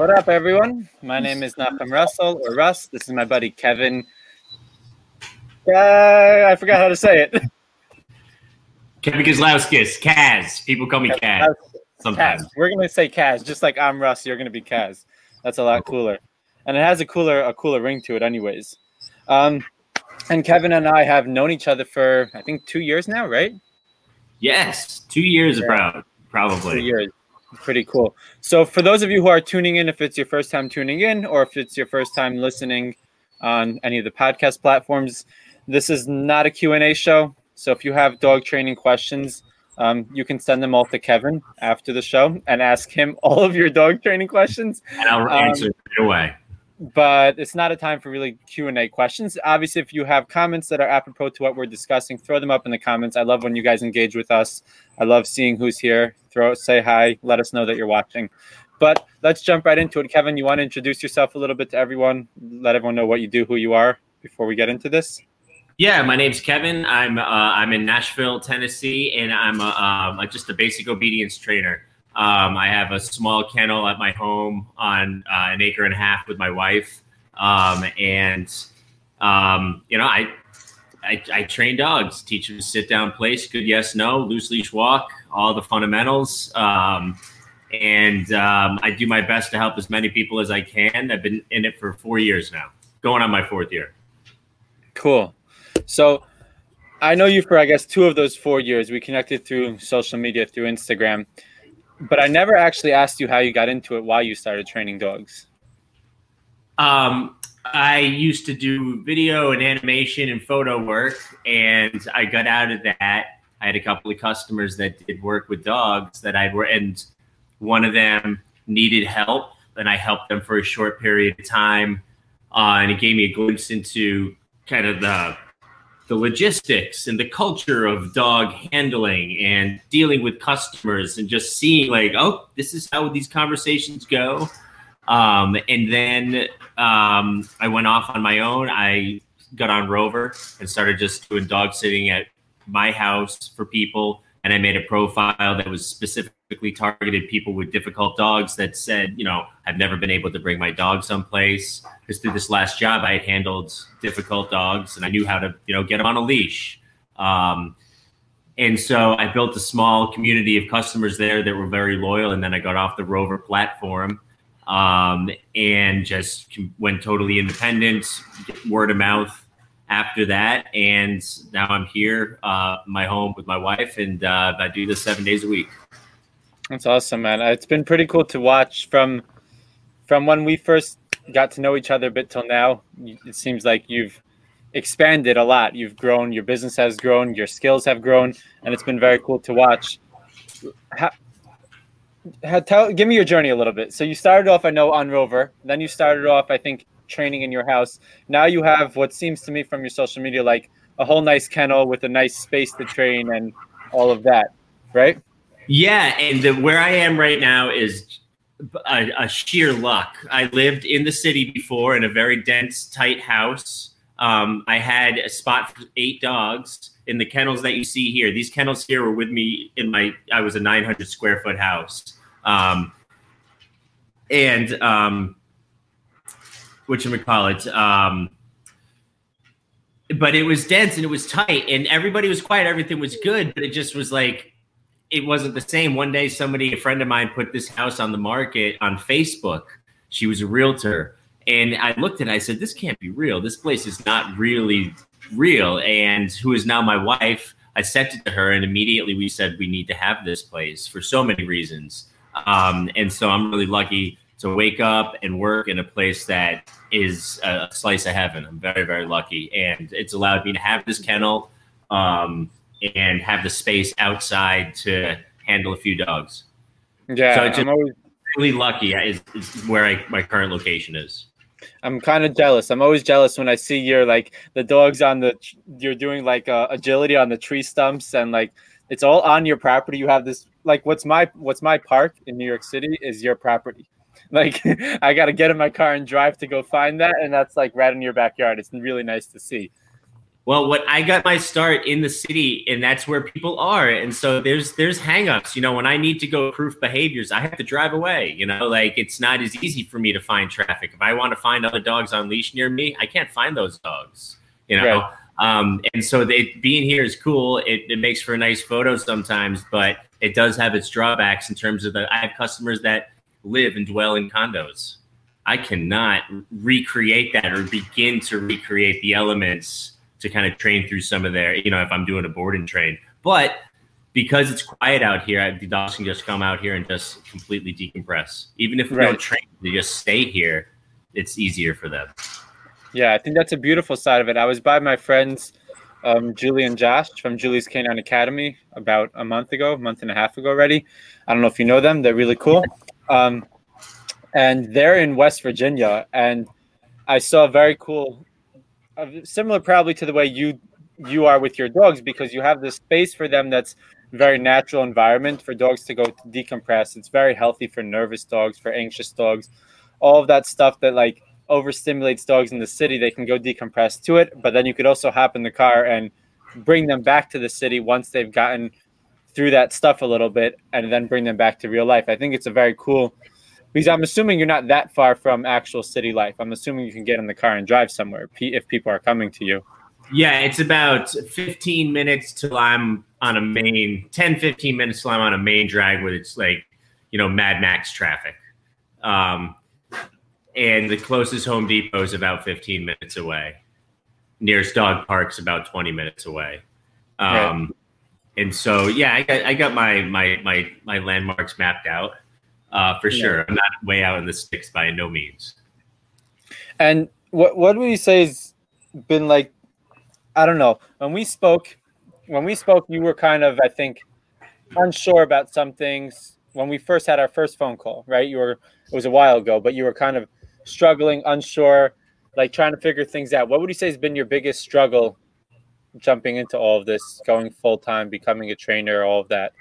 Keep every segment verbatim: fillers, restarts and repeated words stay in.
What up, everyone? My name is Nachum Russell, or Russ. This is my buddy Kevin. Uh, I forgot how to say it. Kevin Kozlowskis, Kaz. People call me Kaz sometimes. Kaz. We're going to say Kaz. Just like I'm Russ, you're going to be Kaz. That's a lot cooler. And it has a cooler a cooler ring to it anyways. Um, and Kevin and I have known each other for, I think, two years now, right? Yes, two years yeah. about, probably. Two years. Pretty cool. So for those of you who are tuning in, if it's your first time tuning in or if it's your first time listening on any of the podcast platforms, this is not a Q and A show. So if you have dog training questions, um, you can send them all to Kevin after the show and ask him all of your dog training questions. And I'll answer um, right away. But it's not a time for really Q and A questions. Obviously, if you have comments that are apropos to what we're discussing, throw them up in the comments. I love when you guys engage with us. I love seeing who's here. Throw, say hi. Let us know that you're watching. But let's jump right into it. Kevin, you want to introduce yourself a little bit to everyone? Let everyone know what you do, who you are, before we get into this. Yeah, my name's Kevin. I'm uh, I'm in Nashville, Tennessee, and I'm a, um, just a basic obedience trainer. Um, I have a small kennel at my home on uh, an acre and a half with my wife. Um, and, um, you know, I, I, I train dogs, teach them to sit down, place, good, yes, no, loose leash walk, all the fundamentals. Um, and um, I do my best to help as many people as I can. I've been in it for four years now, going on my fourth year. Cool. So I know you for, I guess, two of those four years. We connected through social media, through Instagram. But I never actually asked you how you got into it, why you started training dogs. Um, I used to do video and animation and photo work, and I got out of that. I had a couple of customers that did work with dogs that I'd work, and one of them needed help, and I helped them for a short period of time. Uh, and it gave me a glimpse into kind of the the logistics and the culture of dog handling and dealing with customers and just seeing like, oh, this is how these conversations go. Um, and then um, I went off on my own. I got on Rover and started just doing dog sitting at my house for people. And I made a profile that was specifically targeted people with difficult dogs that said, you know, I've never been able to bring my dog someplace. Because through this last job, I had handled difficult dogs and I knew how to, you know, get them on a leash. Um, and so I built a small community of customers there that were very loyal. And then I got off the Rover platform um, and just went totally independent, word of mouth after that. And now I'm here, uh, my home with my wife, and uh, I do this seven days a week. That's awesome, man. It's been pretty cool to watch from from when we first got to know each other a bit till now. It seems like you've expanded a lot. You've grown, your business has grown, your skills have grown, and it's been very cool to watch. How, how, tell, give me your journey a little bit. So you started off, I know, on Rover. Then you started off, I think, training in your house. Now you have what seems to me from your social media like a whole nice kennel with a nice space to train and all of that, right? Yeah, and the, where I am right now is a, a sheer luck. I lived in the city before in a very dense, tight house. Um, I had a spot for eight dogs in the kennels that you see here. These kennels here were with me in my, I was a nine hundred square foot house. Um, and, um, whatchamacallit, um, but it was dense and it was tight and everybody was quiet. Everything was good, but it just was like, it wasn't the same. One day, somebody, a friend of mine, put this house on the market on Facebook. She was a realtor. And I looked at it, I said, this can't be real. This place is not really real. And who is now my wife, I sent it to her and immediately we said, we need to have this place for so many reasons. Um, and so I'm really lucky to wake up and work in a place that is a slice of heaven. I'm very, very lucky. And it's allowed me to have this kennel um, and have the space outside to handle a few dogs. Yeah, so it's I'm always really lucky is, is where I, my current location is. I'm kind of jealous. I'm always jealous when I see your, like, the dogs on the, you're doing like uh, agility on the tree stumps and like, it's all on your property. You have this, like, what's my, what's my park in New York City is your property. Like, I got to get in my car and drive to go find that. And that's like right in your backyard. It's really nice to see. Well, what I got my start in the city, and that's where people are. And so there's there's hangups. You know, when I need to go proof behaviors, I have to drive away. You know, like it's not as easy for me to find traffic. If I want to find other dogs on leash near me, I can't find those dogs. You know, right. um, and so they, being here is cool. It, it makes for a nice photo sometimes, but it does have its drawbacks in terms of the. I have customers that live and dwell in condos. I cannot recreate that or begin to recreate the elements to kind of train through some of their, you know, if I'm doing a board and train. But because it's quiet out here, the dogs can just come out here and just completely decompress. Even if we right. don't train, they just stay here, it's easier for them. Yeah, I think that's a beautiful side of it. I was by my friends, um, Julie and Josh from Julie's Canine Academy about a month ago, a month and a half ago already. I don't know if you know them. They're really cool. Um, and they're in West Virginia. And I saw a very cool Uh, similar probably to the way you you are with your dogs, because you have this space for them that's very natural environment for dogs to go to decompress. It's very healthy for nervous dogs, for anxious dogs, all of that stuff that like overstimulates dogs in the city. They can go decompress to it, but then you could also hop in the car and bring them back to the city once they've gotten through that stuff a little bit, and then bring them back to real life. I think it's a very cool, because I'm assuming you're not that far from actual city life. I'm assuming you can get in the car and drive somewhere if people are coming to you. Yeah, it's about fifteen minutes till I'm on a main, ten, fifteen minutes till I'm on a main drag where it's like, you know, Mad Max traffic. Um, and the closest Home Depot is about fifteen minutes away. Nearest dog park's about twenty minutes away. Um, right. And so, yeah, I got, I got my, my, my, my landmarks mapped out. Uh, for sure. Yeah. I'm not way out in the sticks by no means. And what what would you say has been like, I don't know, when we spoke, when we spoke, you were kind of, I think, unsure about some things when we first had our first phone call, right? You were, it was a while ago, but you were kind of struggling, unsure, like trying to figure things out. What would you say has been your biggest struggle jumping into all of this, going full-time, becoming a trainer, all of that?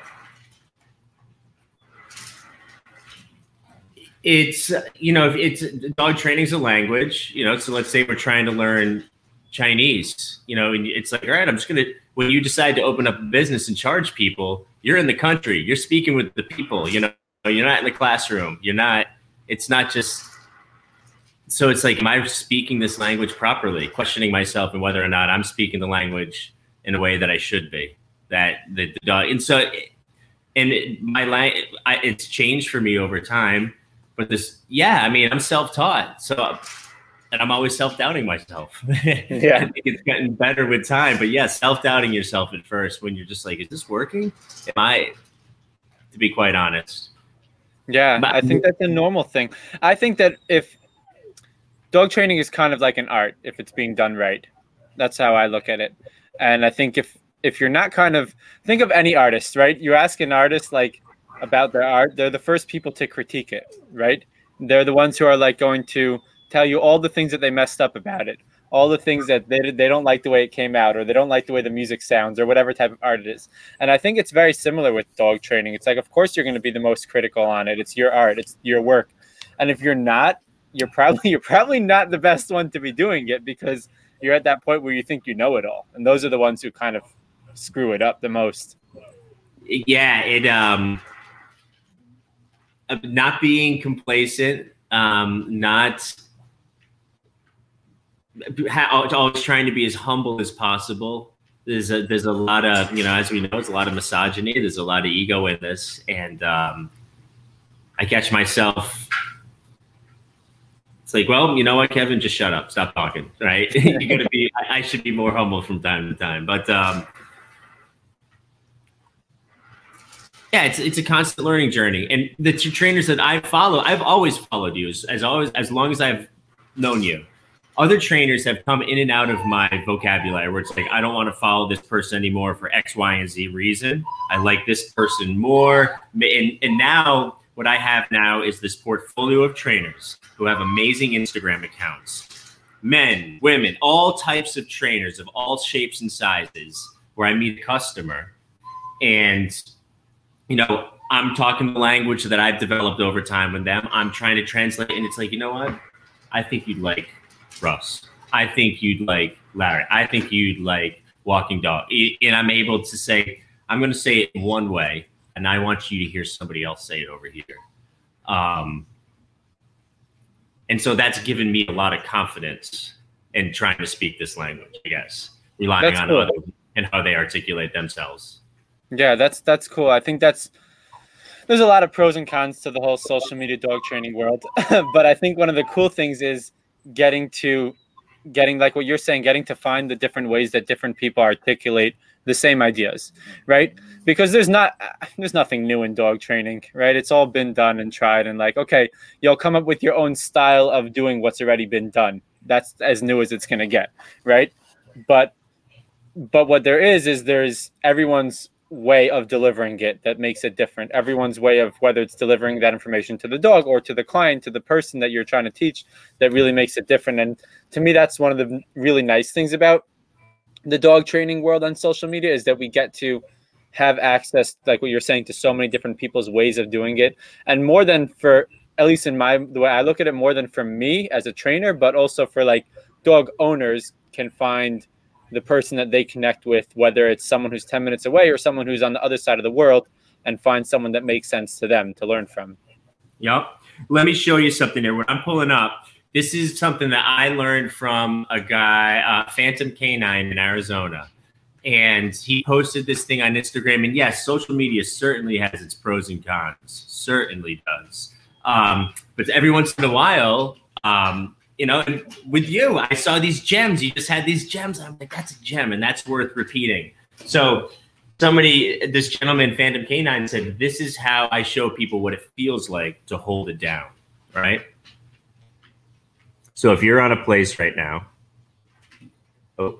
It's, you know, it's dog training is a language, you know, so let's say we're trying to learn Chinese, you know, and it's like, all right, I'm just going to, when you decide to open up a business and charge people, you're in the country, you're speaking with the people, you know, you're not in the classroom, you're not, it's not just, so it's like, am I speaking this language properly? Questioning myself and whether or not I'm speaking the language in a way that I should be, that the, the dog, and so, and it, my language, it's changed for me over time. But this, yeah, I mean, I'm self-taught, so, and I'm always self-doubting myself. Yeah, I think it's gotten better with time. But yeah, self-doubting yourself at first when you're just like, is this working? Am I, to be quite honest. Yeah, but I think that's a normal thing. I think that if dog training is kind of like an art, if it's being done right, that's how I look at it. And I think if if you're not kind of, think of any artist, right? You ask an artist like about their art, they're the first people to critique it, right? They're the ones who are like going to tell you all the things that they messed up about it, all the things that they they don't like the way it came out, or they don't like the way the music sounds, or whatever type of art it is. And I think it's very similar with dog training. It's like, of course you're going to be the most critical on it. It's your art, it's your work. And if you're not, you're probably you're probably not the best one to be doing it, because you're at that point where you think you know it all. And those are the ones who kind of screw it up the most. Yeah, it um not being complacent, um, not always trying to be as humble as possible. There's a, there's a lot of, you know, as we know, there's a lot of misogyny. There's a lot of ego in this. And um, I catch myself. It's like, well, you know what, Kevin, just shut up. Stop talking. Right. You're going to be, I, I should be more humble from time to time. But um, yeah, it's it's a constant learning journey. And the two trainers that I follow, I've always followed you as, as always, as long as I've known you. Other trainers have come in and out of my vocabulary where it's like, I don't want to follow this person anymore for X, Y, and Z reason. I like this person more. And, and now what I have now is this portfolio of trainers who have amazing Instagram accounts. Men, women, all types of trainers of all shapes and sizes where I meet a customer. And, you know, I'm talking the language that I've developed over time with them. I'm trying to translate. And it's like, you know what? I think you'd like Russ. I think you'd like Larry. I think you'd like walking dog. And I'm able to say, I'm going to say it one way, and I want you to hear somebody else say it over here. Um, and so that's given me a lot of confidence in trying to speak this language, I guess, relying that's on cool. others and how they articulate themselves. Yeah, that's that's cool. I think that's there's a lot of pros and cons to the whole social media dog training world. But I think one of the cool things is getting to getting like what you're saying, getting to find the different ways that different people articulate the same ideas, right? Because there's not there's nothing new in dog training, right? It's all been done and tried, and like, okay, you'll come up with your own style of doing what's already been done. That's as new as it's gonna get, right? But but what there is is there's everyone's way of delivering it that makes it different. Everyone's way of whether it's delivering that information to the dog or to the client, to the person that you're trying to teach, that really makes it different. And to me, that's one of the really nice things about the dog training world on social media, is that we get to have access, like what you're saying, to so many different people's ways of doing it. And more than for, at least in my, the way I look at it, more than for me as a trainer, but also for like dog owners can find the person that they connect with, whether it's someone who's ten minutes away or someone who's on the other side of the world, and find someone that makes sense to them to learn from. Yep. Let me show you something there. When I'm pulling up, this is something that I learned from a guy, uh, Phantom Canine in Arizona. And he posted this thing on Instagram. And yes, social media certainly has its pros and cons. Certainly does. Um, but every once in a while, um, you know, and with you, I saw these gems. You just had these gems. I'm like, that's a gem, and that's worth repeating. So somebody, this gentleman, Phantom Canine, said, this is how I show people what it feels like to hold it down, right? So if you're on a place right now, oh,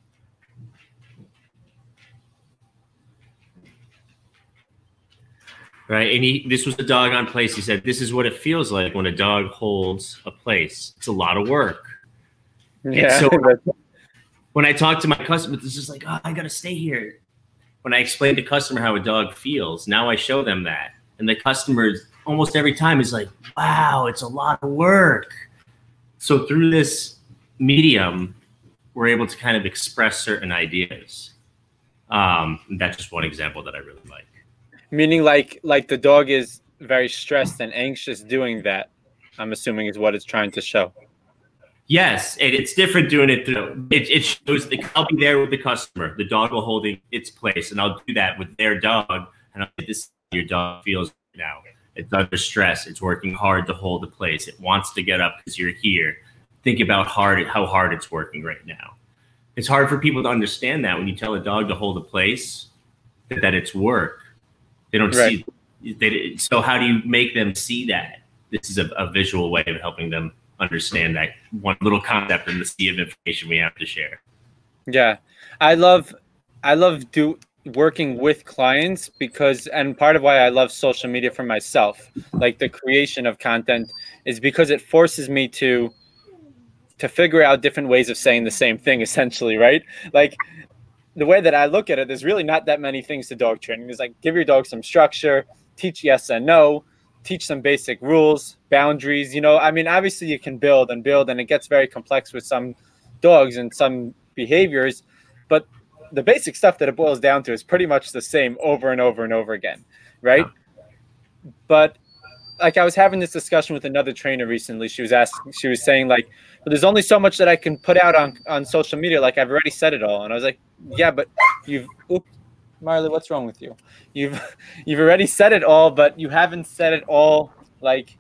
right, and he, this was a dog on place. He said, this is what it feels like when a dog holds a place. It's a lot of work. Yeah. And so when I talk to my customers, it's just like, oh, I got to stay here. When I explain to the customer how a dog feels, now I show them that. And the customer almost every time is like, wow, it's a lot of work. So through this medium, we're able to kind of express certain ideas. Um, that's just one example that I really like. Meaning like like the dog is very stressed and anxious doing that, I'm assuming is what it's trying to show. Yes, and it's different doing it through. It, it shows the, I'll be there with the customer. The dog will hold its place, and I'll do that with their dog. And I'll say, this is how your dog feels now. It's under stress. It's working hard to hold the place. It wants to get up because you're here. Think about hard how hard it's working right now. It's hard for people to understand that when you tell a dog to hold a place, that, that it's work. They don't right. see. They, so how do you make them see that? This is a, a visual way of helping them understand that one little concept in the sea of information we have to share. Yeah, I love, I love do working with clients because, and part of why I love social media for myself, like the creation of content, is because it forces me to, to figure out different ways of saying the same thing. Essentially, right? Like. The way that I look at it, there's really not that many things to dog training. There's like, give your dog some structure, teach yes and no, teach some basic rules, boundaries. You know, I mean, obviously you can build and build, and it gets very complex with some dogs and some behaviors. But the basic stuff that it boils down to is pretty much the same over and over and over again, right? Yeah. But like I was having this discussion with another trainer recently. She was asking, she was saying like, well, there's only so much that I can put out on, on social media. Like I've already said it all. And I was like, yeah, but you've, oops, Marley, what's wrong with you? You've, you've already said it all, but you haven't said it all like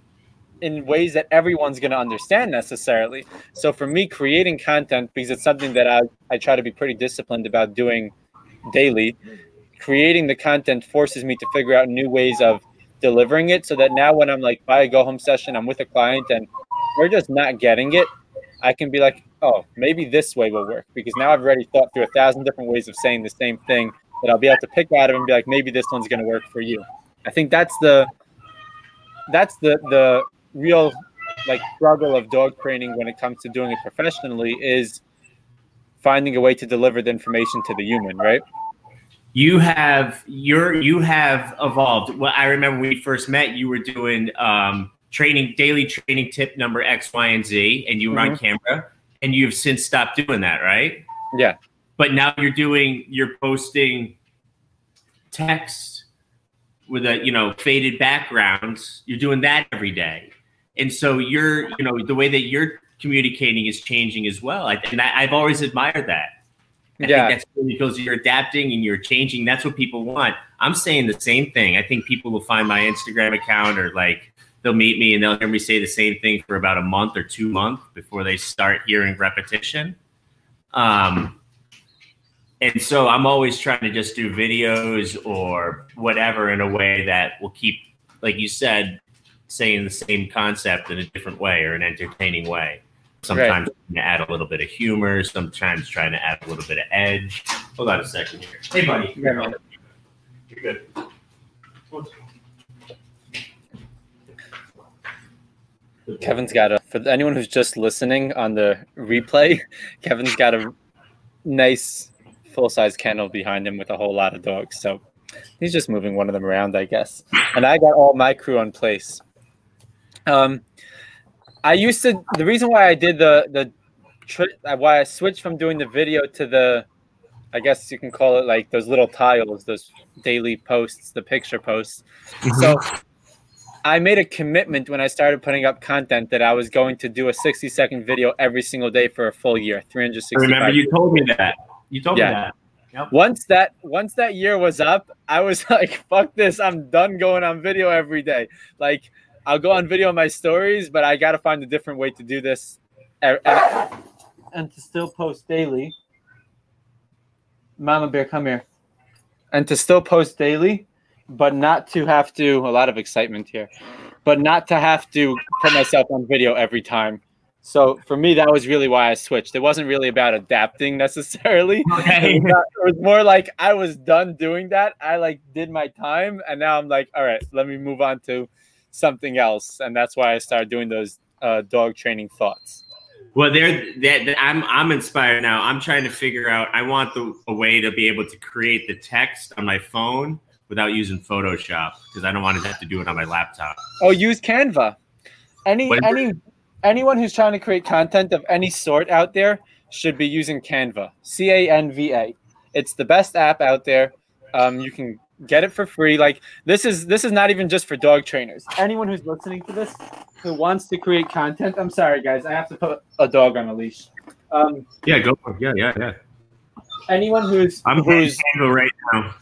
in ways that everyone's going to understand necessarily. So for me, creating content, because it's something that I, I try to be pretty disciplined about doing daily, creating the content forces me to figure out new ways of delivering it, so that now when I'm like by a go home session, I'm with a client and we're just not getting it, I can be like, oh, maybe this way will work, because now I've already thought through a thousand different ways of saying the same thing that I'll be able to pick out of and be like, maybe this one's going to work for you. I think that's the that's the the real like struggle of dog training when it comes to doing it professionally, is finding a way to deliver the information to the human, right? You have you're you have evolved. Well, I remember when we first met, you were doing um, training, daily training tip number X, Y, and Z, and you were mm-hmm. on camera. and you've since stopped doing that, right? Yeah. But now you're doing, you're posting text with a, you know, faded backgrounds. You're doing that every day. And so you're, you know, the way that you're communicating is changing as well. I, and I, I've always admired that. I yeah. think that's because you're adapting and you're changing. That's what people want. I'm saying the same thing. I think people will find my Instagram account, or like they'll meet me and they'll hear me say the same thing for about a month or two months before they start hearing repetition. Um, and so I'm always trying to just do videos or whatever in a way that will keep, like you said, saying the same concept in a different way or an entertaining way. Sometimes right. trying to add a little bit of humor, sometimes trying to add a little bit of edge. Hold on a second here. Hey, buddy. Yeah, man. You're good. Kevin's got a, for anyone who's just listening on the replay, Kevin's got a nice full-size kennel behind him with a whole lot of dogs. So he's just moving one of them around, I guess. And I got all my crew in place. Um, I used to, the reason why I did the, the, tri- why I switched from doing the video to the, I guess you can call it like those little tiles, those daily posts, the picture posts. Mm-hmm. So I made a commitment when I started putting up content that I was going to do a sixty second video every single day for a full year, three hundred sixty-five. I remember you days. told me that. You told yeah. me that. Yep. Once that once that year was up, I was like, fuck this. I'm done going on video every day. Like, I'll go on video on my stories, but I got to find a different way to do this and, and to still post daily. Mama Bear, come here. And to still post daily, but not to have to, a lot of excitement here, but not to have to put myself on video every time. So for me, that was really why I switched. It wasn't really about adapting necessarily. Okay. It was not, it was more like I was done doing that. I like did my time, and now I'm like, all right, let me move on to something else. And that's why I started doing those uh, dog training thoughts. Well, there, I'm I'm inspired now. I'm trying to figure out. I want the a way to be able to create the text on my phone without using Photoshop, because I don't want to have to do it on my laptop. Oh, use Canva. Any what any anyone who's trying to create content of any sort out there should be using Canva. C A N V A. It's the best app out there. Um, you can get it for free. Like this is this is not even just for dog trainers. Anyone who's listening to this who wants to create content. I'm sorry, guys. I have to put a dog on a leash. Um, yeah, go for it. Yeah, yeah, yeah. Anyone who's I'm who's Canva right now.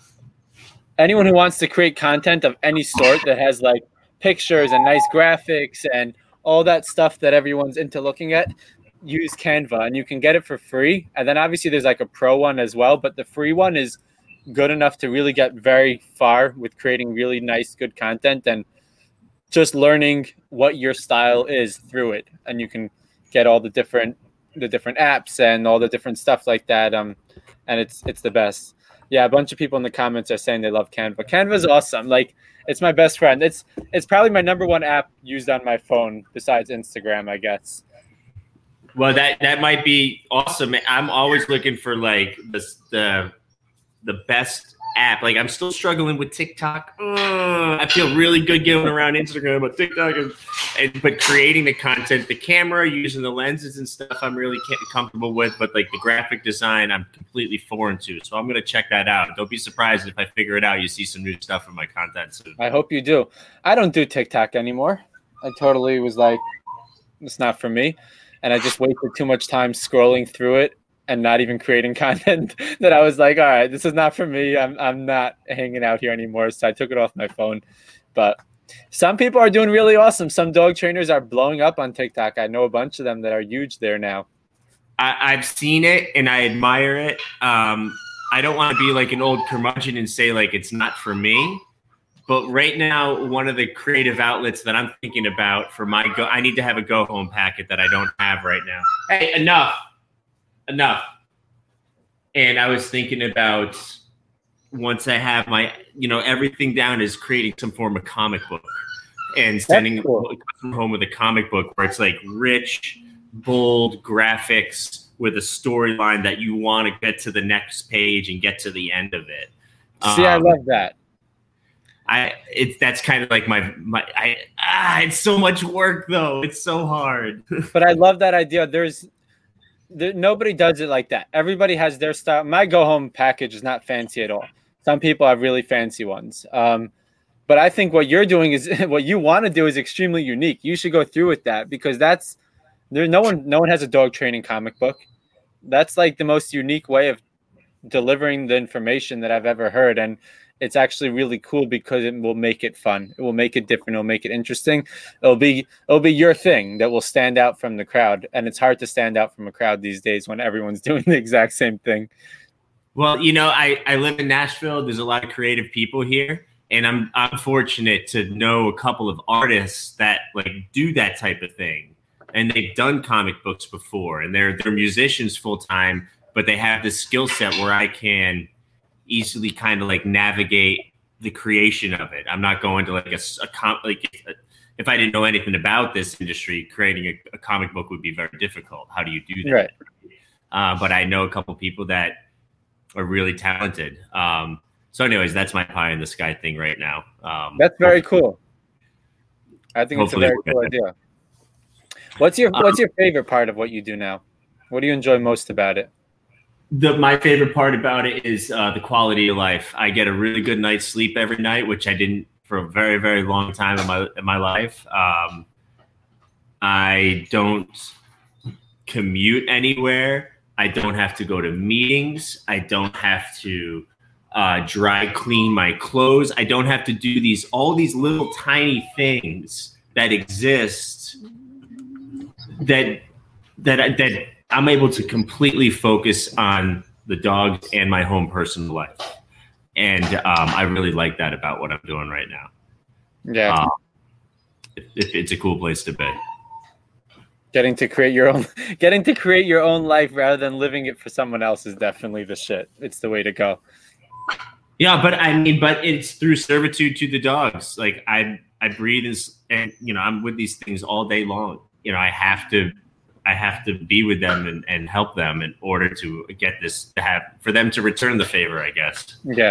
Anyone who wants to create content of any sort that has like pictures and nice graphics and all that stuff that everyone's into looking at, use Canva, and you can get it for free. And then obviously there's like a pro one as well, but the free one is good enough to really get very far with creating really nice, good content and just learning what your style is through it. And you can get all the different the different apps and all the different stuff like that. Um, and it's it's the best. Yeah, a bunch of people in the comments are saying they love Canva. Canva is awesome. Like, it's my best friend. It's it's probably my number one app used on my phone besides Instagram, I guess. Well, that that might be awesome. I'm always looking for like the the the best app. Like, I'm still struggling with TikTok. Ugh, I feel really good going around Instagram, but TikTok is, and, but creating the content, the camera, using the lenses and stuff, I'm really comfortable with. But like the graphic design, I'm completely foreign to. So I'm gonna check that out. Don't be surprised if I figure it out. You see some new stuff in my content soon. I hope you do. I don't do TikTok anymore. I totally was like, it's not for me, and I just wasted too much time scrolling through it and not even creating content that I was like, all right, this is not for me. I'm I'm not hanging out here anymore. So I took it off my phone. But some people are doing really awesome. Some dog trainers are blowing up on TikTok. I know a bunch of them that are huge there now. I, I've seen it and I admire it. Um, I don't want to be like an old curmudgeon and say like it's not for me. But right now, one of the creative outlets that I'm thinking about for my go, I need to have a go home packet that I don't have right now. Hey, enough. Enough. And I was thinking about once I have my, you know, everything down is creating some form of comic book and sending cool. them home with a comic book where it's like rich, bold graphics with a storyline that you want to get to the next page and get to the end of it. See, um, I love that. I it's that's kind of like my my I ah it's so much work though. It's so hard. But I love that idea. There's the, nobody does it like that. Everybody has their style. My go home package is not fancy at all. Some people have really fancy ones. Um, but I think what you're doing is what you want to do is extremely unique. You should go through with that because that's there. No one, no one has a dog training comic book. That's like the most unique way of delivering the information that I've ever heard. And it's actually really cool because it will make it fun. It will make it different. It'll make it interesting. It'll be it'll be your thing that will stand out from the crowd. And it's hard to stand out from a crowd these days when everyone's doing the exact same thing. Well, you know, I, I live in Nashville. There's a lot of creative people here. And I'm I'm fortunate to know a couple of artists that like do that type of thing. And they've done comic books before. And they're they're musicians full time, but they have this skill set where I can easily kind of like navigate the creation of it. I'm not going to like a, a com- like a, if I didn't know anything about this industry, creating a, a comic book would be very difficult. How do you do that? Right. Uh, but I know a couple people that are really talented. Um, so anyways, that's my pie in the sky thing right now. Um, that's very cool. I think it's a very cool idea. What's your, um, what's your favorite part of what you do now? What do you enjoy most about it? The, my favorite part about it is uh, the quality of life. I get a really good night's sleep every night, which I didn't for a very, very long time in my in my life. Um, I don't commute anywhere. I don't have to go to meetings. I don't have to uh, dry clean my clothes. I don't have to do these all these little tiny things that exist that that that. I'm able to completely focus on the dogs and my home personal life. And um, I really like that about what I'm doing right now. Yeah. Uh, it, it, it's a cool place to be. Getting to create your own, getting to create your own life rather than living it for someone else is definitely the shit. It's the way to go. Yeah, but I mean, but it's through servitude to the dogs. Like I, I breathe and, and you know, I'm with these things all day long. You know, I have to I have to be with them and, and help them in order to get this to have for them to return the favor, I guess. Yeah.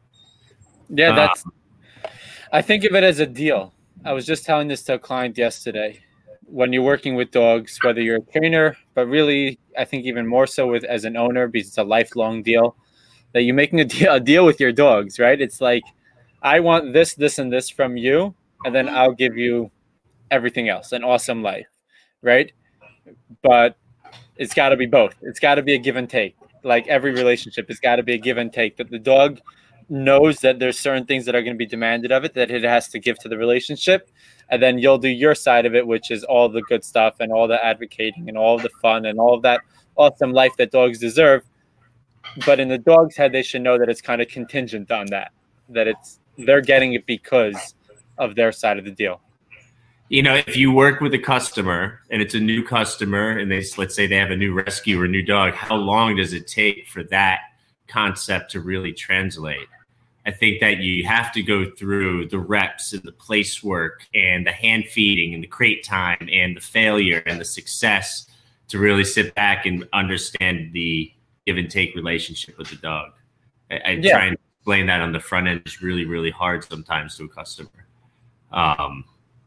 Yeah, that's um, I think of it as a deal. I was just telling this to a client yesterday. When you're working with dogs, whether you're a trainer, but really I think even more so with as an owner, because it's a lifelong deal, that you're making a deal, a deal with your dogs, right? It's like, I want this, this, and this from you, and then I'll give you everything else, an awesome life, right? But it's got to be both. It's got to be a give and take. Like every relationship, it's got to be a give and take. That the dog knows that there's certain things that are going to be demanded of it that it has to give to the relationship, and then you'll do your side of it, which is all the good stuff and all the advocating and all the fun and all of that awesome life that dogs deserve. But in the dog's head, they should know that it's kind of contingent on that, that it's they're getting it because of their side of the deal. You know, if you work with a customer and it's a new customer and they, let's say they have a new rescue or a new dog, how long does it take for that concept to really translate? I think that you have to go through the reps and the place work and the hand feeding and the crate time and the failure and the success to really sit back and understand the give and take relationship with the dog. I, I yeah. try and explain that on the front end is really, really hard sometimes to a customer. Um,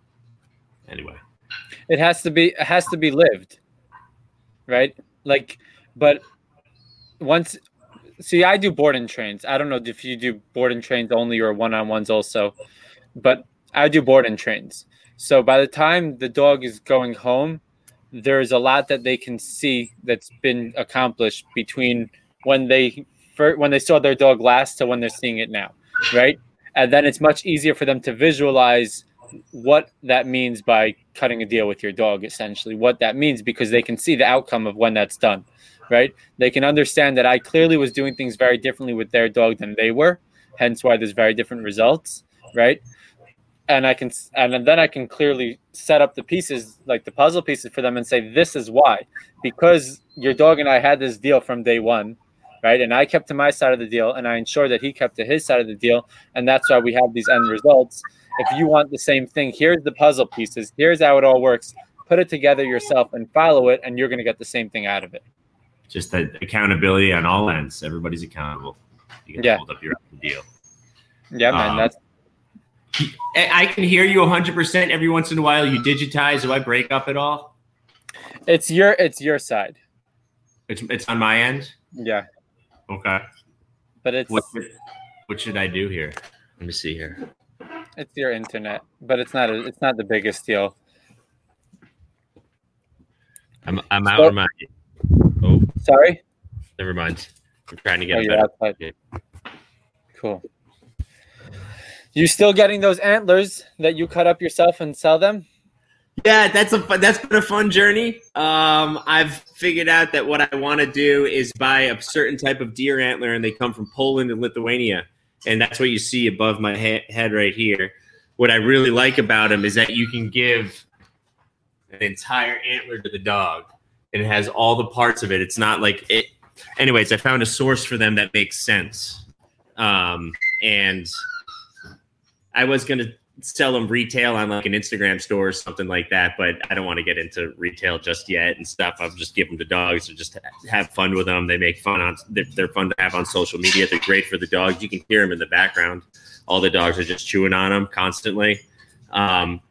Anyway, it has to be it has to be lived, right? Like, but once, see, I do board and trains. I don't know if you do board and trains only or one-on-ones also, but I do board and trains. So by the time the dog is going home, there's a lot that they can see that's been accomplished between when they when they saw their dog last to when they're seeing it now, right? And then it's much easier for them to visualize what that means by cutting a deal with your dog, essentially what that means, because they can see the outcome of when that's done, right? They can understand that I clearly was doing things very differently with their dog than they were, hence why there's very different results, right? And I can, and then I can clearly set up the pieces, like the puzzle pieces for them and say, this is why, because your dog and I had this deal from day one, right? And I kept to my side of the deal and I ensured that he kept to his side of the deal. And that's why we have these end results. If you want the same thing, here's the puzzle pieces. Here's how it all works. Put it together yourself and follow it, and you're going to get the same thing out of it. Just that accountability on all ends. Everybody's accountable. You got to yeah. hold up your deal. Yeah, man. Um, that's. I can hear you one hundred percent. Every once in a while, you digitize. Do I break up at all? It's your it's your side. It's it's on my end. Yeah. Okay. But it's what, what should I do here? Let me see here. It's your internet, but it's not a, it's not the biggest deal. I'm I'm out of my. Oh, sorry. Never mind. I'm trying to get. Oh, a you're better outside. Okay. Cool. You still getting those antlers that you cut up yourself and sell them? Yeah, that's a that's been a fun journey. Um, I've figured out that what I want to do is buy a certain type of deer antler, and they come from Poland and Lithuania, and that's what you see above my he- head right here. What I really like about them is that you can give an entire antler to the dog, and it has all the parts of it. It's not like it. Anyways, I found a source for them that makes sense, um, and I was gonna sell them retail on like an Instagram store or something like that, but I don't want to get into retail just yet and stuff. I'll just give them to dogs or just have fun with them. They make fun on, they're, they're fun to have on social media. They're great for the dogs. You can hear them in the background. All the dogs are just chewing on them constantly. Um,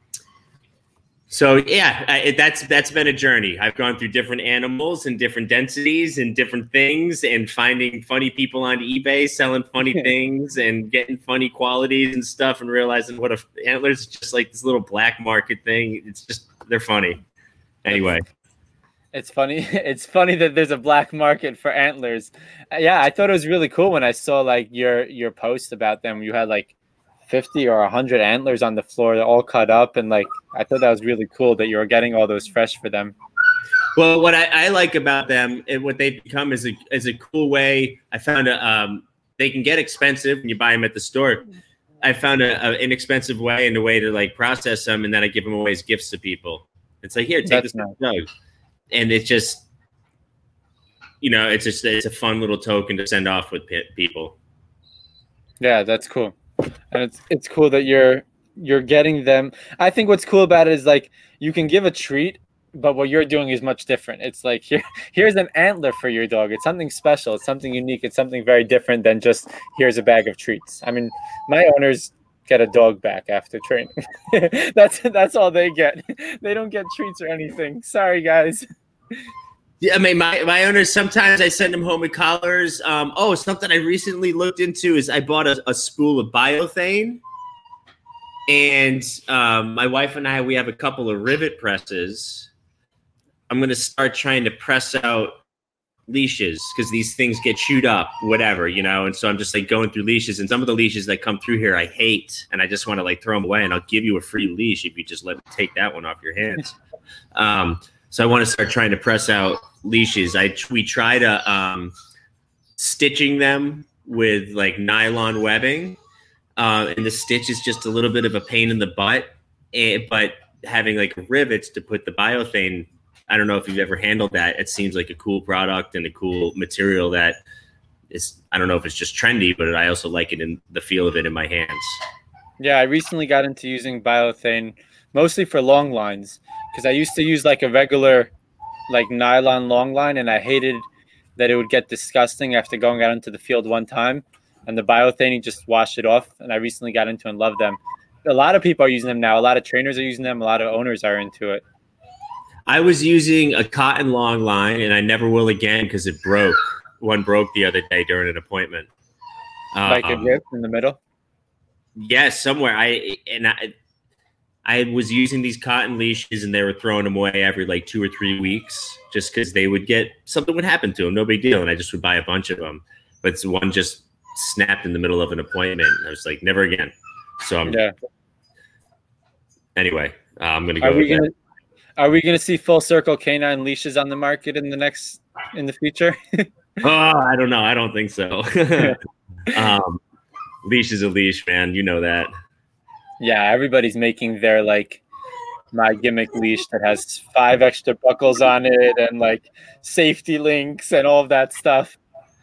so yeah, I, that's, that's been a journey. I've gone through different animals and different densities and different things and finding funny people on eBay selling funny things and getting funny qualities and stuff and realizing what a antlers just like this little black market thing. It's just, they're funny. Anyway. It's funny. It's funny that there's a black market for antlers. Yeah. I thought it was really cool when I saw like your, your post about them. You had like fifty or one hundred antlers on the floor, they're all cut up, and like I thought that was really cool that you were getting all those fresh for them. Well, what I, I like about them and what they become is a is a cool way. I found a um, they can get expensive when you buy them at the store. I found a, a inexpensive way and a way to like process them, and then I give them away as gifts to people. It's like, here, take That's this nice. dog, and it's just, you know, it's just it's a fun little token to send off with people. Yeah, that's cool. And it's it's cool that you're you're getting them. I think what's cool about it is like you can give a treat, but what you're doing is much different. It's like here here's an antler for your dog. It's something special. It's something unique. It's something very different than just here's a bag of treats. I mean, my owners get a dog back after training. that's that's all they get. They don't get treats or anything. Sorry, guys. Yeah, I mean, my, my owners, sometimes I send them home with collars. Um, oh, something I recently looked into is I bought a, a spool of biothane. And um, my wife and I, we have a couple of rivet presses. I'm going to start trying to press out leashes because these things get chewed up, whatever, you know. And so I'm just like going through leashes. And some of the leashes that come through here I hate. And I just want to like throw them away. And I'll give you a free leash if you just let me take that one off your hands. Um, so I want to start trying to press out leashes. I we try to um, stitching them with like nylon webbing, uh, and the stitch is just a little bit of a pain in the butt. And, but having like rivets to put the biothane, I don't know if you've ever handled that. It seems like a cool product and a cool material that is. I don't know if it's just trendy, but I also like it in the feel of it in my hands. Yeah, I recently got into using biothane mostly for long lines because I used to use like a regular like nylon long line, and I hated that it would get disgusting after going out into the field one time, and the biothane just washed it off. And I recently got into and love them. A lot of people are using them now. A lot of trainers are using them. A lot of owners are into it. I was using a cotton long line, and I never will again because it broke. One broke the other day during an appointment. Like um, a rip in the middle. Yes, yeah, somewhere. I and I. I was using these cotton leashes and they were throwing them away every like two or three weeks just because they would get something would happen to them. No big deal. And I just would buy a bunch of them. But one just snapped in the middle of an appointment. I was like, never again. So I'm, yeah. Anyway, uh, I'm going to go. Are we with gonna, are we going to see full circle canine leashes on the market in the next, in the future? oh, I don't know. I don't think so. um, leash is a leash, man. You know that. Yeah, everybody's making their like my gimmick leash that has five extra buckles on it and like safety links and all of that stuff.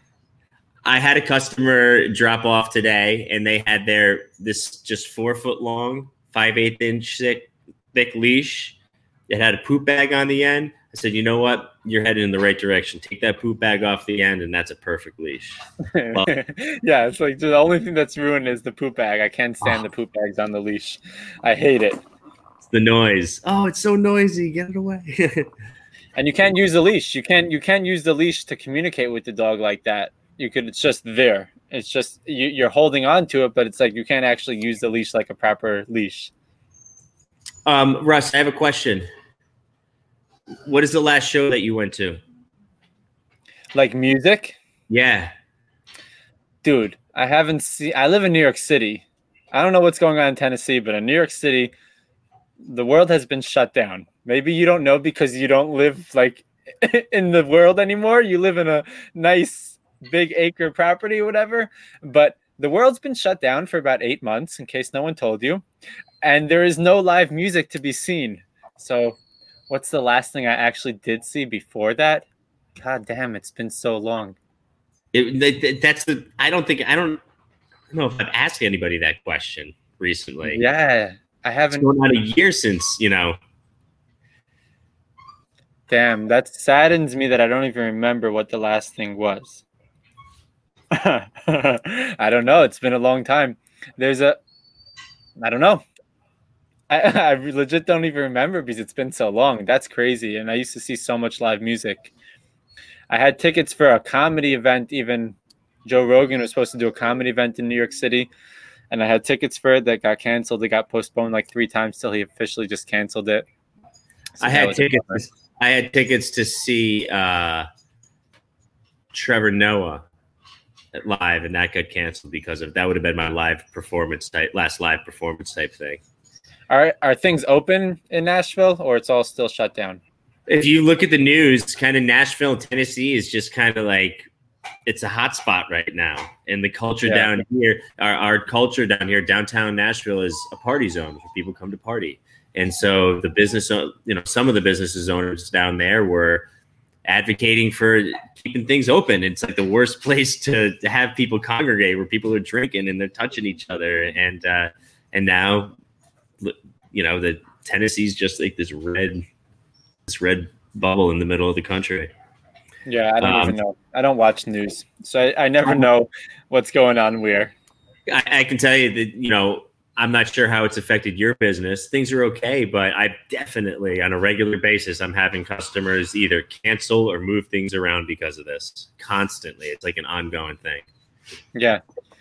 I had a customer drop off today, and they had their this just four foot long, five eighth inch thick, thick leash. It had a poop bag on the end. I said, you know what? You're headed in the right direction. Take that poop bag off the end, and that's a perfect leash. Yeah, it's like the only thing that's ruined is the poop bag. I can't stand oh. the poop bags on the leash. I hate it. It's the noise. Oh, it's so noisy. Get it away. And you can't use the leash. You can't you can't use the leash to communicate with the dog like that. You could it's just there. It's just you, you're holding on to it, but it's like you can't actually use the leash like a proper leash. Um, Russ, I have a question. What is the last show that you went to? Like music? Yeah. Dude, I haven't seen I live in New York City. I don't know what's going on in Tennessee, but in New York City, the world has been shut down. Maybe you don't know because you don't live like in the world anymore. You live in a nice big acre property or whatever. But the world's been shut down for about eight months, in case no one told you. And there is no live music to be seen. So what's the last thing I actually did see before that? God damn, it's been so long. It, that, that's the, I don't think, I don't, I don't know if I've asked anybody that question recently. Yeah, I haven't. It's going on a year since, you know. Damn, that saddens me that I don't even remember what the last thing was. I don't know. It's been a long time. There's a, I don't know. I, I legit don't even remember because it's been so long. That's crazy. And I used to see so much live music. I had tickets for a comedy event. Even Joe Rogan was supposed to do a comedy event in New York City. And I had tickets for it that got canceled. It got postponed like three times till he officially just canceled it. So I had tickets. I had tickets to see uh, Trevor Noah live, and that got canceled because of that. Would have been my live performance type, last live performance type thing. Are are things open in Nashville, or it's all still shut down? If you look at the news, kind of Nashville, Tennessee is just kind of like it's a hot spot right now, and the culture yeah. down here, our our culture down here, downtown Nashville is a party zone where people come to party. And so the business, you know, some of the businesses owners down there were advocating for keeping things open. It's like the worst place to, to have people congregate, where people are drinking and they're touching each other. And uh, and now, you know, the Tennessee's just like this red, this red bubble in the middle of the country. Yeah, I don't um, even know. I don't watch news, so I, I never know what's going on where. I, I can tell you that, you know, I'm not sure how it's affected your business. Things are okay, but I definitely, on a regular basis, I'm having customers either cancel or move things around because of this constantly. It's like an ongoing thing. Yeah,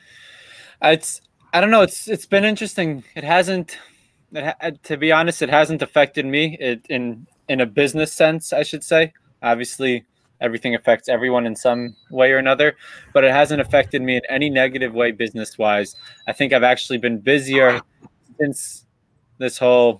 it's I don't know. It's it's been interesting. It hasn't, it ha- to be honest, it hasn't affected me it, in in a business sense, I should say. Obviously, everything affects everyone in some way or another, but it hasn't affected me in any negative way business-wise. I think I've actually been busier since this whole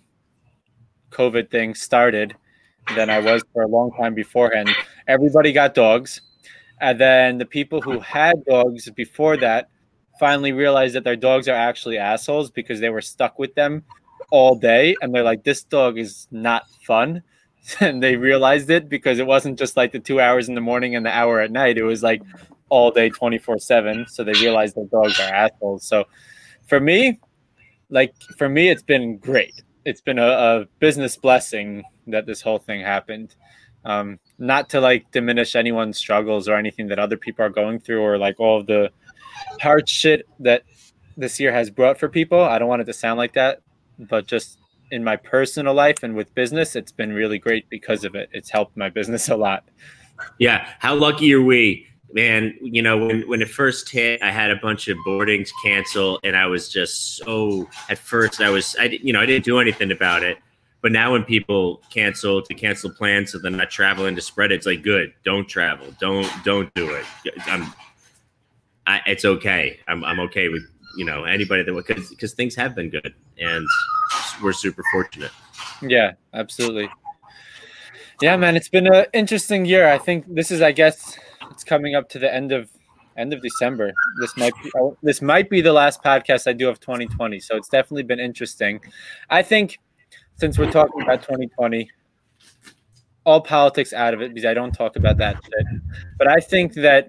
COVID thing started than I was for a long time beforehand. Everybody got dogs, and then the people who had dogs before that finally realized that their dogs are actually assholes because they were stuck with them all day, and they're like, this dog is not fun. And they realized it because it wasn't just like the two hours in the morning and the hour at night. It was like all day, twenty-four seven. So they realized their dogs are assholes. So for me, like for me, it's been great. It's been a, a business blessing that this whole thing happened. Um, not to like diminish anyone's struggles or anything that other people are going through, or like all of the hard shit that this year has brought for people. I don't want it to sound like that, but just in my personal life and with business, it's been really great because of it. It's helped my business a lot. Yeah. How lucky are we, man? You know, when, when it first hit, I had a bunch of boardings cancel, and I was just so, at first I was, I, you know, I didn't do anything about it. But now when people cancel to cancel plans so they're not traveling to spread it, it's like, good, don't travel. Don't, don't do it. I'm, I, it's okay. I'm, I'm okay with, you know, anybody that would, because because things have been good, and we're super fortunate. Yeah, absolutely. Yeah, man, it's been an interesting year. I think this is, I guess, it's coming up to the end of end of December. This might be, this might be the last podcast I do of twenty twenty. So it's definitely been interesting. I think since we're talking about twenty twenty, all politics out of it because I don't talk about that shit. But I think that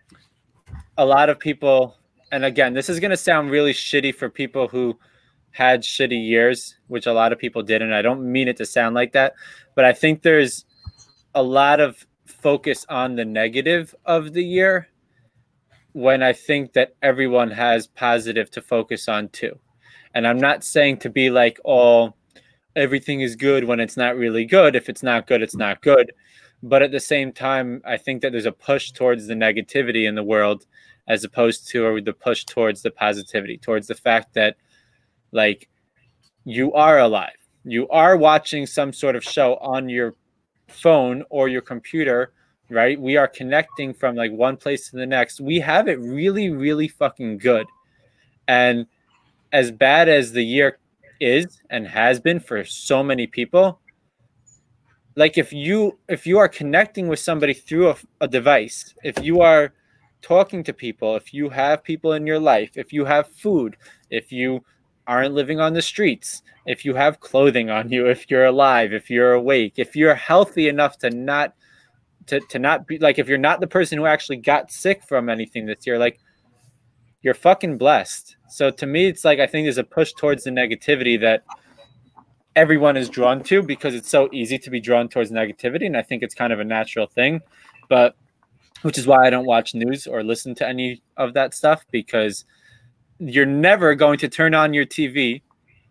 a lot of people. And again, this is going to sound really shitty for people who had shitty years, which a lot of people did. And I don't mean it to sound like that, but I think there's a lot of focus on the negative of the year when I think that everyone has positive to focus on too. And I'm not saying to be like, oh, everything is good when it's not really good. If it's not good, it's not good. But at the same time, I think that there's a push towards the negativity in the world as opposed to the push towards the positivity, towards the fact that, like, you are alive. You are watching some sort of show on your phone or your computer, right? We are connecting from like one place to the next. We have it really, really fucking good. And as bad as the year is and has been for so many people, like if you if you are connecting with somebody through a, a device, if you are talking to people, if you have people in your life, if you have food, if you aren't living on the streets, if you have clothing on you, if you're alive, if you're awake, if you're healthy enough to not to, to not be like, if you're not the person who actually got sick from anything this year, like, you're fucking blessed. So to me, it's like, I think there's a push towards the negativity that everyone is drawn to because it's so easy to be drawn towards negativity. And I think it's kind of a natural thing, but which is why I don't watch news or listen to any of that stuff, because you're never going to turn on your T V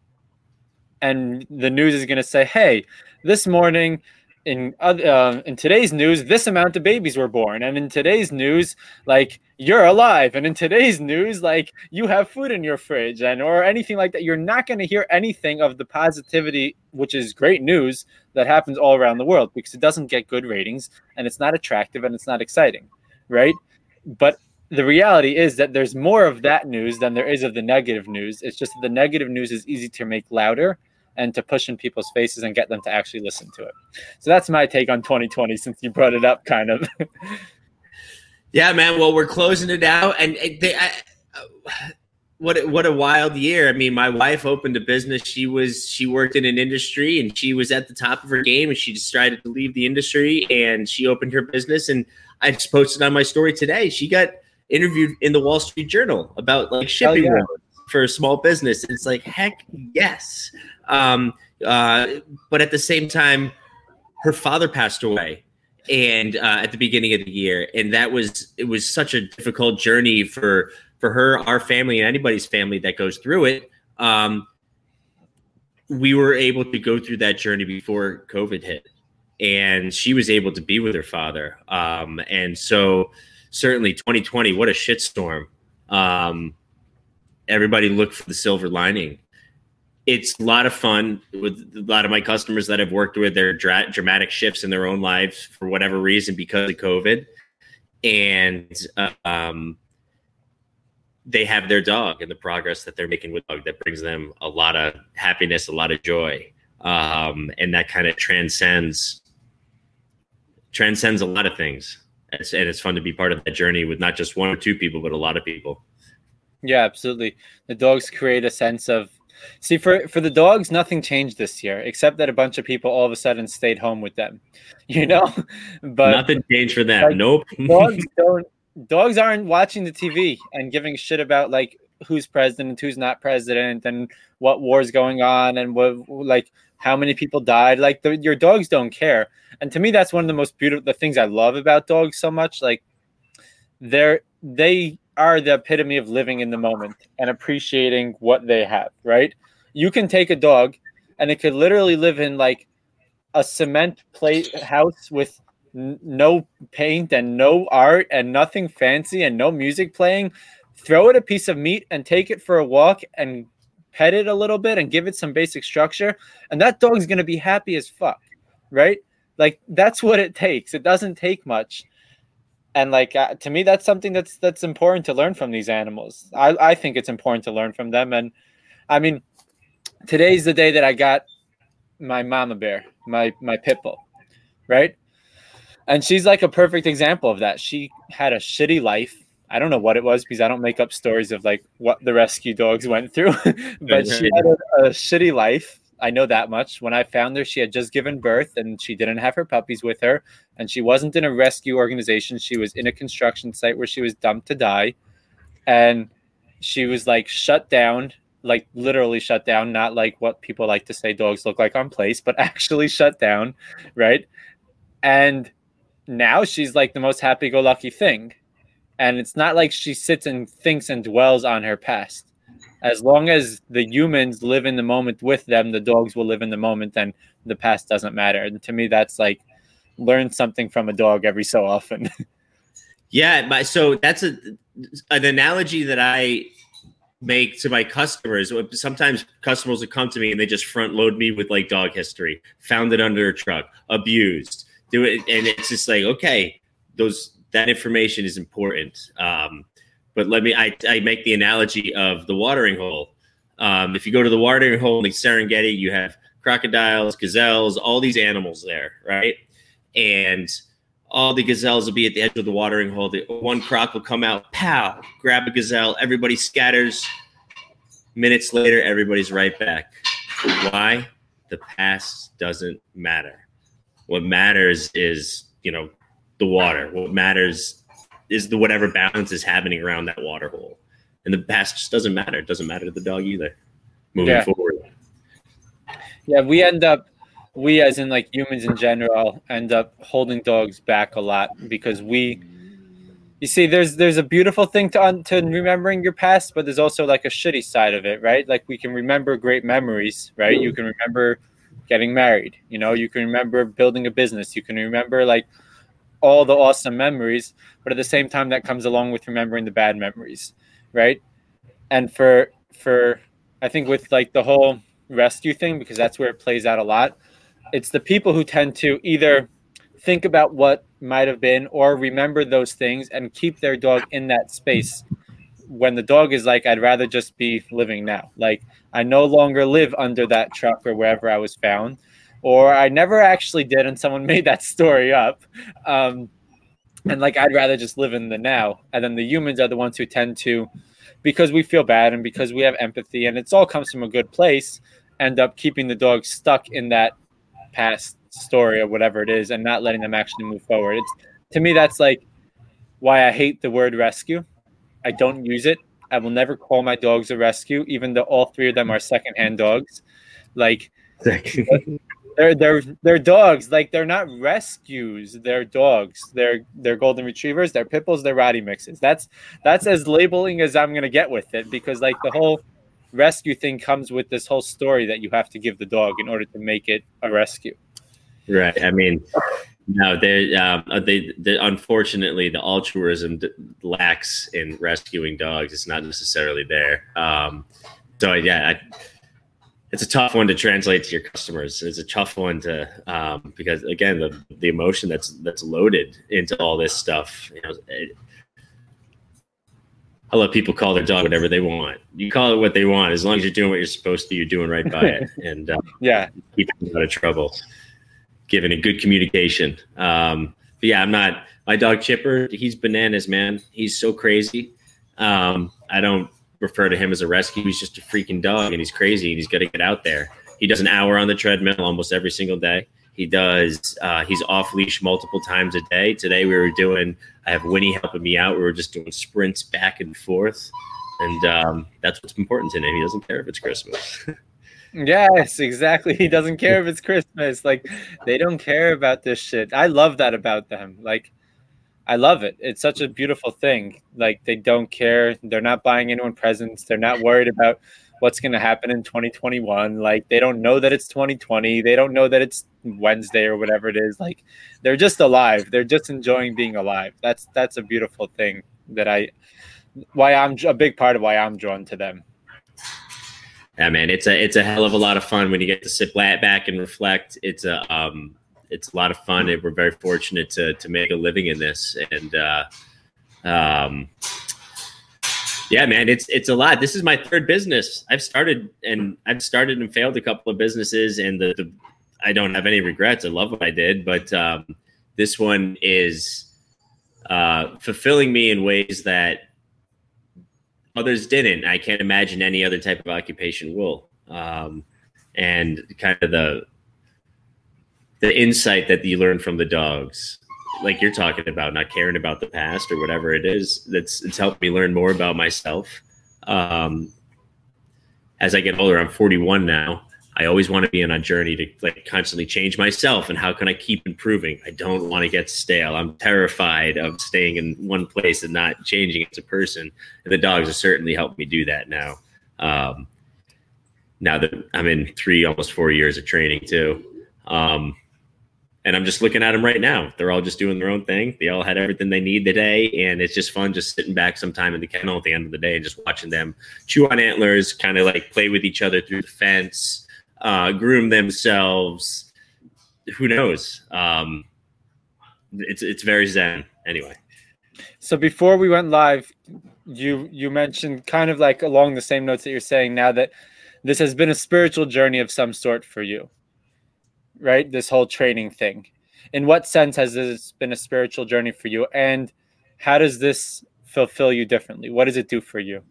and the news is going to say, hey, this morning in uh, in today's news, this amount of babies were born. And in today's news, like, you're alive. And in today's news, like, you have food in your fridge, and or anything like that. You're not going to hear anything of the positivity, which is great news, that happens all around the world, because it doesn't get good ratings and it's not attractive and it's not exciting, right? But the reality is that there's more of that news than there is of the negative news. It's just that the negative news is easy to make louder and to push in people's faces and get them to actually listen to it. So that's my take on twenty twenty, since you brought it up, kind of. Yeah, man. Well, we're closing it out, and they, I, what what a wild year. I mean, my wife opened a business. She was she worked in an industry, and she was at the top of her game, and she decided to leave the industry, and she opened her business. And I just posted on my story today. She got interviewed in the Wall Street Journal about like shipping oh, yeah. for a small business. It's like, heck yes. Um, uh, but at the same time, her father passed away, and uh, at the beginning of the year, and that was it was such a difficult journey for for her, our family, and anybody's family that goes through it. Um, we were able to go through that journey before COVID hit, and she was able to be with her father. Um, and so, certainly, twenty twenty, what a shitstorm. Um, everybody look for the silver lining. It's a lot of fun with a lot of my customers that I've worked with. Their dra- dramatic shifts in their own lives for whatever reason because of COVID, and um, they have their dog and the progress that they're making with dog that brings them a lot of happiness, a lot of joy, um, and that kind of transcends transcends a lot of things. It's, and it's fun to be part of that journey with not just one or two people, but a lot of people. Yeah, absolutely. The dogs create a sense of, see, for, for the dogs, nothing changed this year, except that a bunch of people all of a sudden stayed home with them, you know, but nothing changed for them. Like, nope. dogs don't, dogs aren't watching the T V and giving a shit about like who's president, who's not president, and what war's going on, and what, like, how many people died. Like, the, your dogs don't care. And to me, that's one of the most beautiful, the things I love about dogs so much. Like, they're, they are the epitome of living in the moment and appreciating what they have, right? You can take a dog and it could literally live in like a cement plate house with n- no paint and no art and nothing fancy and no music playing. Throw it a piece of meat and take it for a walk and pet it a little bit and give it some basic structure, and that dog's going to be happy as fuck, right? Like, that's what it takes. It doesn't take much. And like, uh, to me, that's something that's that's important to learn from these animals. I, I think it's important to learn from them. And I mean, today's the day that I got my mama bear, my my pit bull, right? And she's like a perfect example of that. She had a shitty life. I don't know what it was, because I don't make up stories of like what the rescue dogs went through, but she had a, a shitty life. I know that much. When I found her, she had just given birth and she didn't have her puppies with her. And she wasn't in a rescue organization. She was in a construction site where she was dumped to die. And she was like shut down, like literally shut down, not like what people like to say dogs look like on Place, but actually shut down, right? And now she's like the most happy-go-lucky thing. And it's not like she sits and thinks and dwells on her past. As long as the humans live in the moment with them, the dogs will live in the moment, and the past doesn't matter. And to me, that's like learn something from a dog every so often. Yeah, my, so that's a an analogy that I make to my customers. Sometimes customers will come to me and they just front load me with like dog history, found it under a truck, abused, do it, and it's just like, okay, those that information is important. Um, but let me, I, I make the analogy of the watering hole. Um, if you go to the watering hole in the Serengeti, you have crocodiles, gazelles, all these animals there, right? And all the gazelles will be at the edge of the watering hole. The one croc will come out, pow, grab a gazelle. Everybody scatters. Minutes later, everybody's right back. Why? The past doesn't matter. What matters is, you know, the water. What matters is the whatever balance is happening around that water hole. And the past just doesn't matter. It doesn't matter to the dog either. Moving yeah. forward. Yeah, we end up, we as in like humans in general, end up holding dogs back a lot because we, you see, there's there's a beautiful thing to un, to remembering your past, but there's also like a shitty side of it, right? Like we can remember great memories, right? You can remember getting married, you know, you can remember building a business, you can remember like all the awesome memories, but at the same time that comes along with remembering the bad memories, right? And for for I think with like the whole rescue thing, because that's where it plays out a lot, it's the people who tend to either think about what might have been or remember those things and keep their dog in that space when the dog is like, I'd rather just be living now. Like, I no longer live under that truck or wherever I was found, or I never actually did and someone made that story up. Um, and like, I'd rather just live in the now. And then the humans are the ones who tend to, because we feel bad and because we have empathy and it's all comes from a good place, end up keeping the dog stuck in that past story or whatever it is and not letting them actually move forward. It's, to me, that's like why I hate the word rescue. I don't use it. I will never call my dogs a rescue, even though all three of them are secondhand dogs. Like they're they're they're dogs. Like they're not rescues. They're dogs. They're they're golden retrievers. They're pit bulls. They're Rottie mixes. That's that's as labeling as I'm gonna get with it, because like the whole rescue thing comes with this whole story that you have to give the dog in order to make it a rescue. Right. I mean, no, they, um, they, they, unfortunately, the altruism d- lacks in rescuing dogs. It's not necessarily there. Um, so yeah, I, it's a tough one to translate to your customers. It's a tough one to, um, because again, the, the emotion that's, that's loaded into all this stuff, you know, it, I let people call their dog whatever they want. You call it what they want. As long as you're doing what you're supposed to, you're doing right by it. And uh, yeah, keeping them out of trouble, giving it good communication. Um, but yeah, I'm not, my dog Chipper, he's bananas, man. He's so crazy. Um, I don't refer to him as a rescue. He's just a freaking dog and he's crazy and he's got to get out there. He does an hour on the treadmill almost every single day. He does, uh, he's off leash multiple times a day. Today we were doing, I have Winnie helping me out. We were just doing sprints back and forth. And um, that's what's important to him. He doesn't care if it's Christmas. Yes, exactly. He doesn't care if it's Christmas. Like, they don't care about this shit. I love that about them. Like, I love it. It's such a beautiful thing. Like, they don't care. They're not buying anyone presents. They're not worried about what's going to happen in twenty twenty-one. Like, they don't know that it's twenty twenty. They don't know that it's Wednesday or whatever it is. Like, they're just alive. They're just enjoying being alive. That's that's a beautiful thing that I, why I'm a big part of why I'm drawn to them. Yeah, man, it's a it's a hell of a lot of fun when you get to sit back and reflect. It's a um, it's a lot of fun, and we're very fortunate to to make a living in this. And uh, um, yeah, man, it's it's a lot. This is my third business. I've started and I've started and failed a couple of businesses, and the, the I don't have any regrets. I love what I did, but um, this one is uh, fulfilling me in ways that others didn't. I can't imagine any other type of occupation will. Um, and kind of the the insight that you learn from the dogs, like you're talking about, not caring about the past or whatever it is, that's it's helped me learn more about myself. Um, as I get older, I'm forty-one now. I always want to be on a journey to like constantly change myself. And how can I keep improving? I don't want to get stale. I'm terrified of staying in one place and not changing as a person. And the dogs have certainly helped me do that now. Um, now that I'm in three, almost four years of training too. Um, And I'm just looking at them right now. They're all just doing their own thing. They all had everything they need today. And it's just fun just sitting back sometime in the kennel at the end of the day and just watching them chew on antlers, kind of like play with each other through the fence, uh, groom themselves. Who knows? Um, it's it's very zen anyway. So before we went live, you you mentioned kind of like along the same notes that you're saying now that this has been a spiritual journey of some sort for you, right? This whole training thing. In what sense has this been a spiritual journey for you? And how does this fulfill you differently? What does it do for you?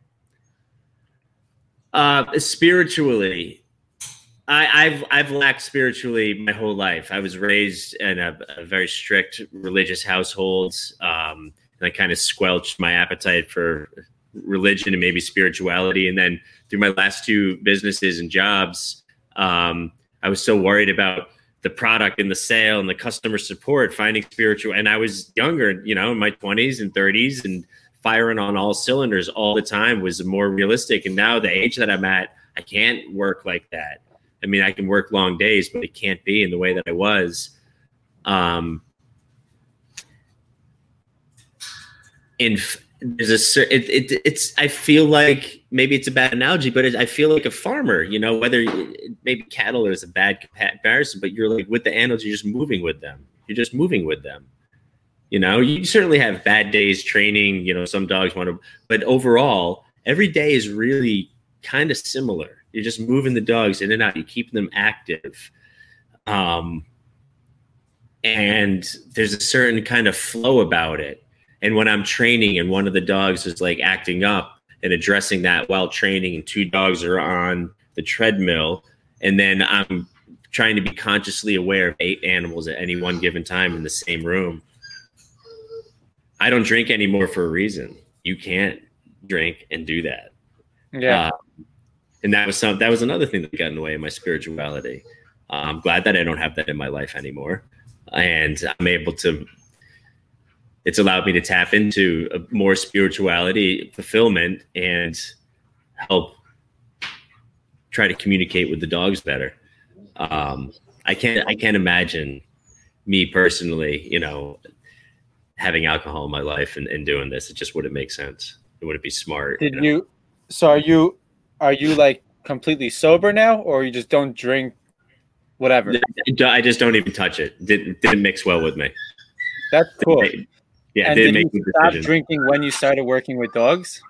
Uh, spiritually, I, I've I've lacked spiritually my whole life. I was raised in a, a very strict religious household, um, and I kind of squelched my appetite for religion and maybe spirituality. And then through my last two businesses and jobs, um, I was so worried about the product and the sale and the customer support, finding spiritual. And I was younger, you know, in my twenties and thirties, and firing on all cylinders all the time was more realistic. And now the age that I'm at, I can't work like that. I mean, I can work long days, but it can't be in the way that I was. Um, in there's a it, it it's I feel like maybe it's a bad analogy, but it, I feel like a farmer. You know, whether maybe cattle is a bad comparison, but you're like with the animals, you're just moving with them. You're just moving with them. You know, you certainly have bad days training. You know, some dogs want to, but overall, every day is really kind of similar. You're just moving the dogs in and out. You keep them active. Um, and there's a certain kind of flow about it. And when I'm training and one of the dogs is like acting up and addressing that while training, and two dogs are on the treadmill, and then I'm trying to be consciously aware of eight animals at any one given time in the same room. I don't drink anymore for a reason. You can't drink and do that. Yeah. Uh, And that was some, that was another thing that got in the way of my spirituality. Uh, I'm glad that I don't have that in my life anymore. And I'm able to, it's allowed me to tap into a more spirituality, fulfillment, and help try to communicate with the dogs better. Um, I can't, I can't imagine me personally, you know, having alcohol in my life and, and doing this. It just wouldn't make sense. It wouldn't be smart. Did you know? you, so are you, Are you like completely sober now, or you just don't drink whatever? I just don't even touch it. Didn't didn't mix well with me. That's cool. Yeah, and didn't did make you the stop decision. drinking when you started working with dogs?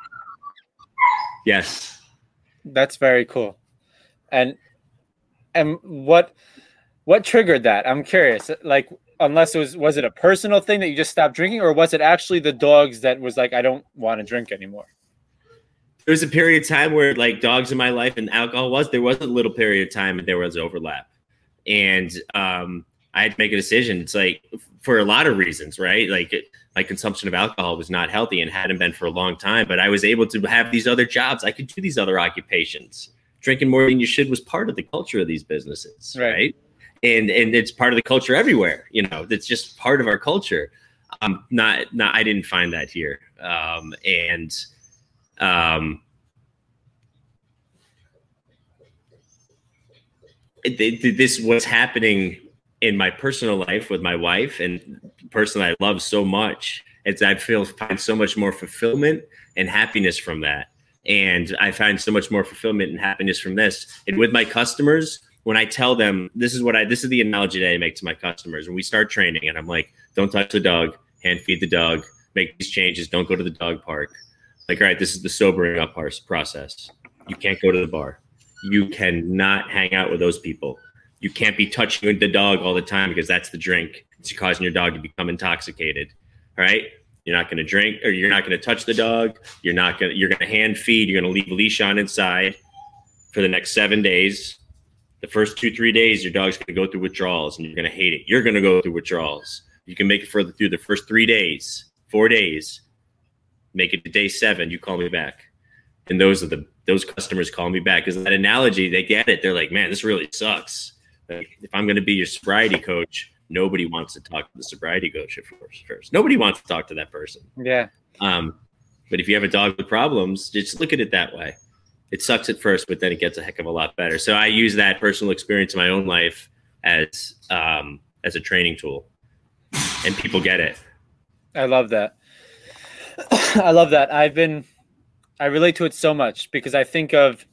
Yes. That's very cool. And and what what triggered that? I'm curious. Like, unless it was was it a personal thing that you just stopped drinking, or was it actually the dogs that was like, I don't want to drink anymore? There was a period of time where like dogs in my life and alcohol was, there was a little period of time and there was overlap. And um, I had to make a decision. It's like for a lot of reasons, right? Like it, my consumption of alcohol was not healthy and hadn't been for a long time, but I was able to have these other jobs. I could do these other occupations. Drinking more than you should was part of the culture of these businesses, right? right? And and it's part of the culture everywhere. You know, it's just part of our culture. Um, not not I didn't find that here. Um, and Um, it, it, this was happening in my personal life with my wife and person I love so much. It's I feel find so much more fulfillment and happiness from that, and I find so much more fulfillment and happiness from this. And with my customers, when I tell them this is what I this is the analogy that I make to my customers when we start training, and I'm like, don't touch the dog, hand feed the dog, make these changes, don't go to the dog park. Like, all right, this is the sobering up process. You can't go to the bar. You cannot hang out with those people. You can't be touching the dog all the time because that's the drink. It's causing your dog to become intoxicated. All right. You're not going to drink, or you're not going to touch the dog. You're not going to, you're going to hand feed. You're going to leave a leash on inside for the next seven days. The first two, three days, your dog's going to go through withdrawals and you're going to hate it. You're going to go through withdrawals. You can make it further through the first three days, four days. Make it to day seven, you call me back. And those are the those customers call me back because that analogy, they get it. They're like, man, this really sucks. Like, if I'm going to be your sobriety coach, nobody wants to talk to the sobriety coach at first. first. Nobody wants to talk to that person. Yeah. Um, but if you have a dog with problems, just look at it that way. It sucks at first, but then it gets a heck of a lot better. So I use that personal experience in my own life as um, as a training tool, and people get it. I love that. I love that. I've been, I relate to it so much because I think of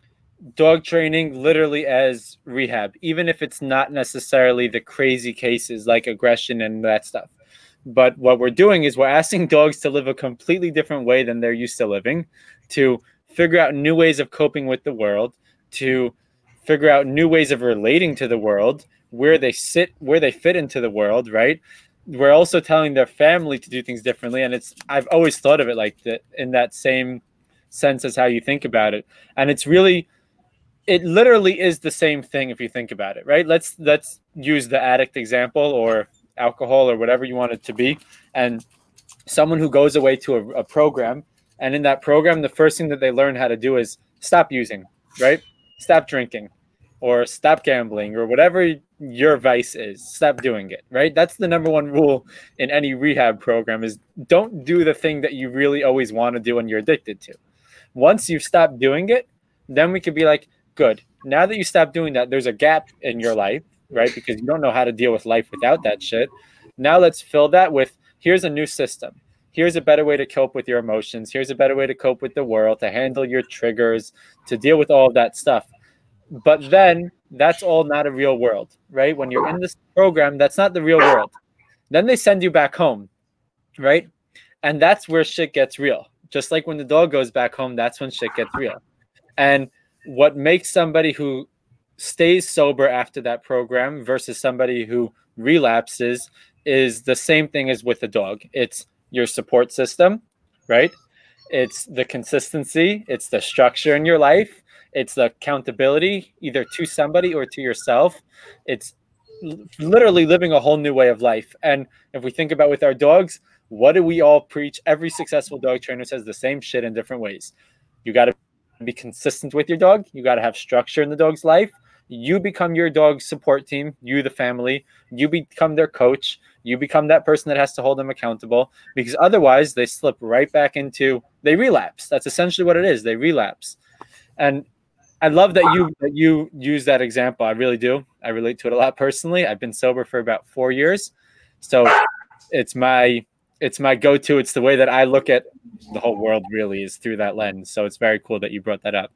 dog training literally as rehab, even if it's not necessarily the crazy cases like aggression and that stuff. But what we're doing is we're asking dogs to live a completely different way than they're used to living, to figure out new ways of coping with the world, to figure out new ways of relating to the world, where they sit, where they fit into the world, right? We're also telling their family to do things differently. And it's, I've always thought of it like that, in that same sense as how you think about it. And it's really, it literally is the same thing if you think about it, right? Let's, let's use the addict example, or alcohol, or whatever you want it to be. And someone who goes away to a, a program, and in that program, the first thing that they learn how to do is stop using, right? Stop drinking, or stop gambling, or whatever your vice is, stop doing it, right? That's the number one rule in any rehab program, is don't do the thing that you really always want to do and you're addicted to. Once you stop doing it, then we could be like, good. Now that you stop doing that, there's a gap in your life, right? Because you don't know how to deal with life without that shit. Now let's fill that with, here's a new system. Here's a better way to cope with your emotions. Here's a better way to cope with the world, to handle your triggers, to deal with all of that stuff. But then that's all not a real world, right? When you're in this program, that's not the real world. Then they send you back home, right? And that's where shit gets real. Just like when the dog goes back home, that's when shit gets real. And what makes somebody who stays sober after that program versus somebody who relapses is the same thing as with the dog. It's your support system, right? It's the consistency. It's the structure in your life. It's the accountability, either to somebody or to yourself. It's l- literally living a whole new way of life. And if we think about with our dogs, what do we all preach? Every successful dog trainer says the same shit in different ways. You got to be consistent with your dog. You got to have structure in the dog's life. You become your dog's support team, you, the family. You become their coach. You become that person that has to hold them accountable, because otherwise they slip right back into, they relapse. That's essentially what it is. They relapse. And I love that you that you use that example. I really do. I relate to it a lot personally. I've been sober for about four years. So it's my it's my go-to. It's the way that I look at the whole world, really, is through that lens. So it's very cool that you brought that up.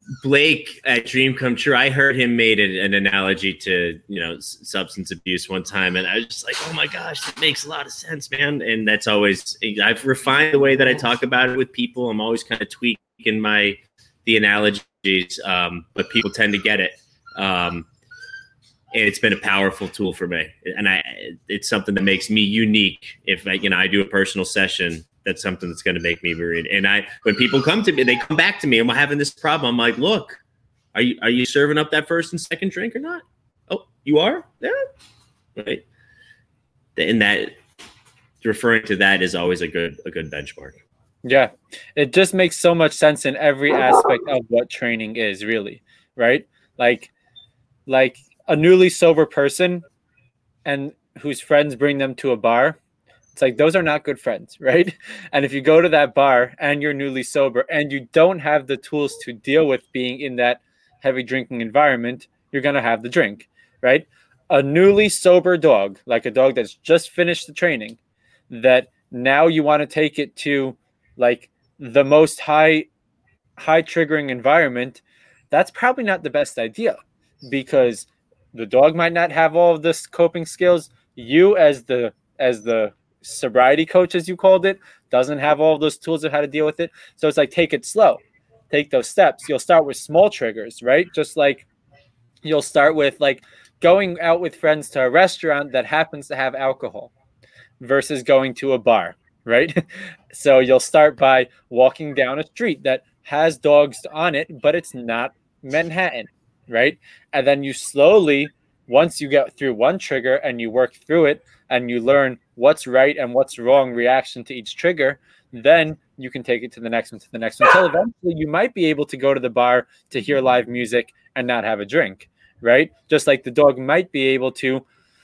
Blake at Dream Come True, I heard him made it an analogy to, you know, s- substance abuse one time. And I was just like, oh my gosh, that makes a lot of sense, man. And that's always, I've refined the way that I talk about it with people. I'm always kind of tweaking my, the analogies, um, but people tend to get it. Um, and it's been a powerful tool for me. And I, it's something that makes me unique. If I, you know, I do a personal session, that's something that's going to make me read. And I, when people come to me, they come back to me and we're having this problem. I'm like, look, are you, are you serving up that first and second drink or not? Oh, you are? Yeah. Right. And that, referring to that is always a good, a good benchmark. Yeah. It just makes so much sense in every aspect of what training is, really. Right. Like, like a newly sober person and whose friends bring them to a bar. It's like, those are not good friends, right? And if you go to that bar and you're newly sober and you don't have the tools to deal with being in that heavy drinking environment, you're going to have the drink, right? A newly sober dog, like a dog that's just finished the training, that now you want to take it to like the most high, high triggering environment, that's probably not the best idea, because the dog might not have all of this coping skills. You as the, as the, sobriety coach, as you called it, doesn't have all those tools of how to deal with it. So it's like, take it slow, take those steps. You'll start with small triggers, right? Just like you'll start with like going out with friends to a restaurant that happens to have alcohol versus going to a bar, right? So you'll start by walking down a street that has dogs on it, but it's not Manhattan, right? And then you slowly, once you get through one trigger and you work through it and you learn what's right and what's wrong reaction to each trigger, then you can take it to the next one, to the next one, until eventually you might be able to go to the bar to hear live music and not have a drink, right? Just like the dog might be able to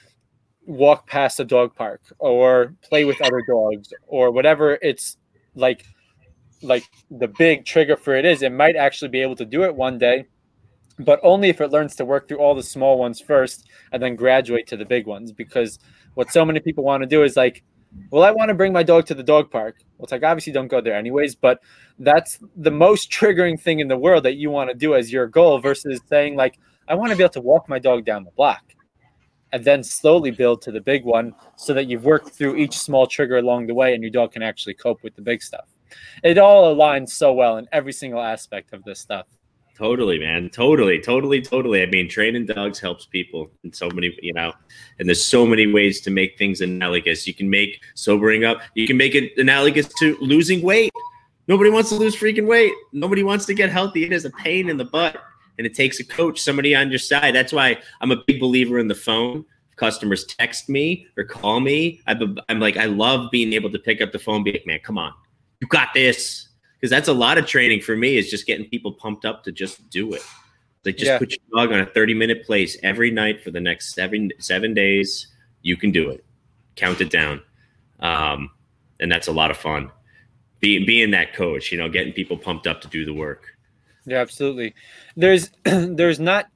walk past a dog park or play with other dogs or whatever it's like, like the big trigger for it is, it might actually be able to do it one day but only if it learns to work through all the small ones first and then graduate to the big ones. Because what so many people want to do is like, well, I want to bring my dog to the dog park. Well, it's like, obviously don't go there anyways, but that's the most triggering thing in the world that you want to do as your goal versus saying like, I want to be able to walk my dog down the block and then slowly build to the big one so that you've worked through each small trigger along the way and your dog can actually cope with the big stuff. It all aligns so well in every single aspect of this stuff. Totally, man. Totally, totally, totally. I mean, training dogs helps people in so many, you know, and there's so many ways to make things analogous. You can make sobering up. You can make it analogous to losing weight. Nobody wants to lose freaking weight. Nobody wants to get healthy. It is a pain in the butt, and it takes a coach, somebody on your side. That's why I'm a big believer in the phone. If customers text me or call me, I'm like, I love being able to pick up the phone and be like, man, come on, you got this. Because that's a lot of training for me is just getting people pumped up to just do it. Like just yeah. put your dog on a thirty minute place every night for the next seven, seven days. You can do it. Count it down. Um, and that's a lot of fun. Being, being that coach, you know, getting people pumped up to do the work. Yeah, absolutely. There's, there's not,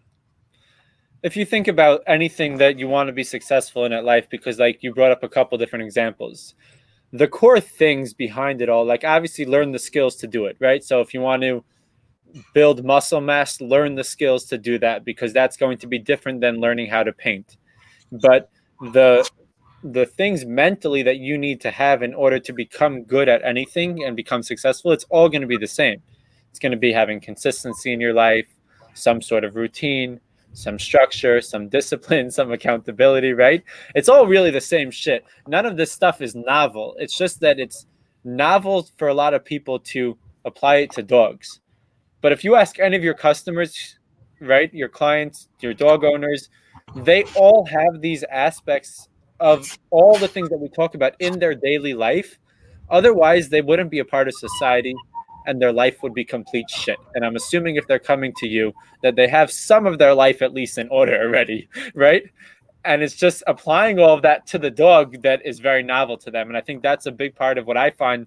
if you think about anything that you want to be successful in at life, because like you brought up a couple different examples, the core things behind it all, like obviously learn the skills to do it, right? So if you want to build muscle mass, learn the skills to do that, because that's going to be different than learning how to paint. But the the things mentally that you need to have in order to become good at anything and become successful, it's all going to be the same. It's going to be having consistency in your life, some sort of routine, some structure, some discipline, some accountability, right? It's all really the same shit. None of this stuff is novel. It's just that it's novel for a lot of people to apply it to dogs. But if you ask any of your customers, right, your clients, your dog owners, they all have these aspects of all the things that we talk about in their daily life. Otherwise, they wouldn't be a part of society and their life would be complete shit. And I'm assuming if they're coming to you that they have some of their life at least in order already, right? And it's just applying all of that to the dog that is very novel to them. And I think that's a big part of what I find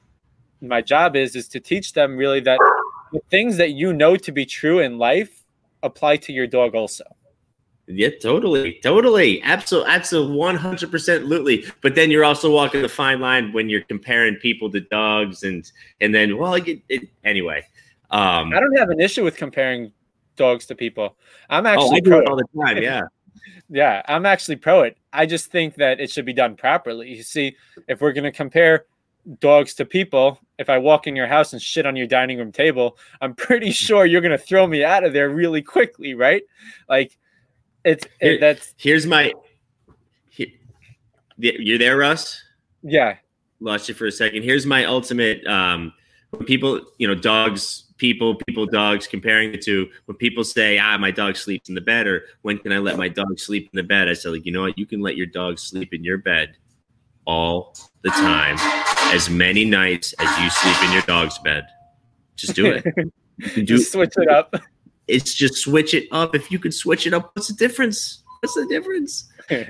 my job is, is to teach them really that the things that you know to be true in life apply to your dog also. Yeah, totally. Totally. Absolutely. Absolutely. one hundred percent. Absolutely. But then you're also walking the fine line when you're comparing people to dogs and, and then, well, it, it, anyway. Um, I don't have an issue with comparing dogs to people. I'm actually oh, I do pro it all the time. Yeah. Yeah. I'm actually pro it. I just think that it should be done properly. You see, if we're going to compare dogs to people, if I walk in your house and shit on your dining room table, I'm pretty sure you're going to throw me out of there really quickly. Right? Like, It's Here, it, that's here's my here, you're there, Russ? Yeah. Lost you for a second. Here's my ultimate um when people, you know, dogs, people, people, dogs, comparing the two, when people say, ah, my dog sleeps in the bed, or when can I let my dog sleep in the bed? I say, like, you know what, you can let your dog sleep in your bed all the time, as many nights as you sleep in your dog's bed. Just do it. You can do Just switch it up. It's just switch it up. If you could switch it up, what's the difference? What's the difference? yeah,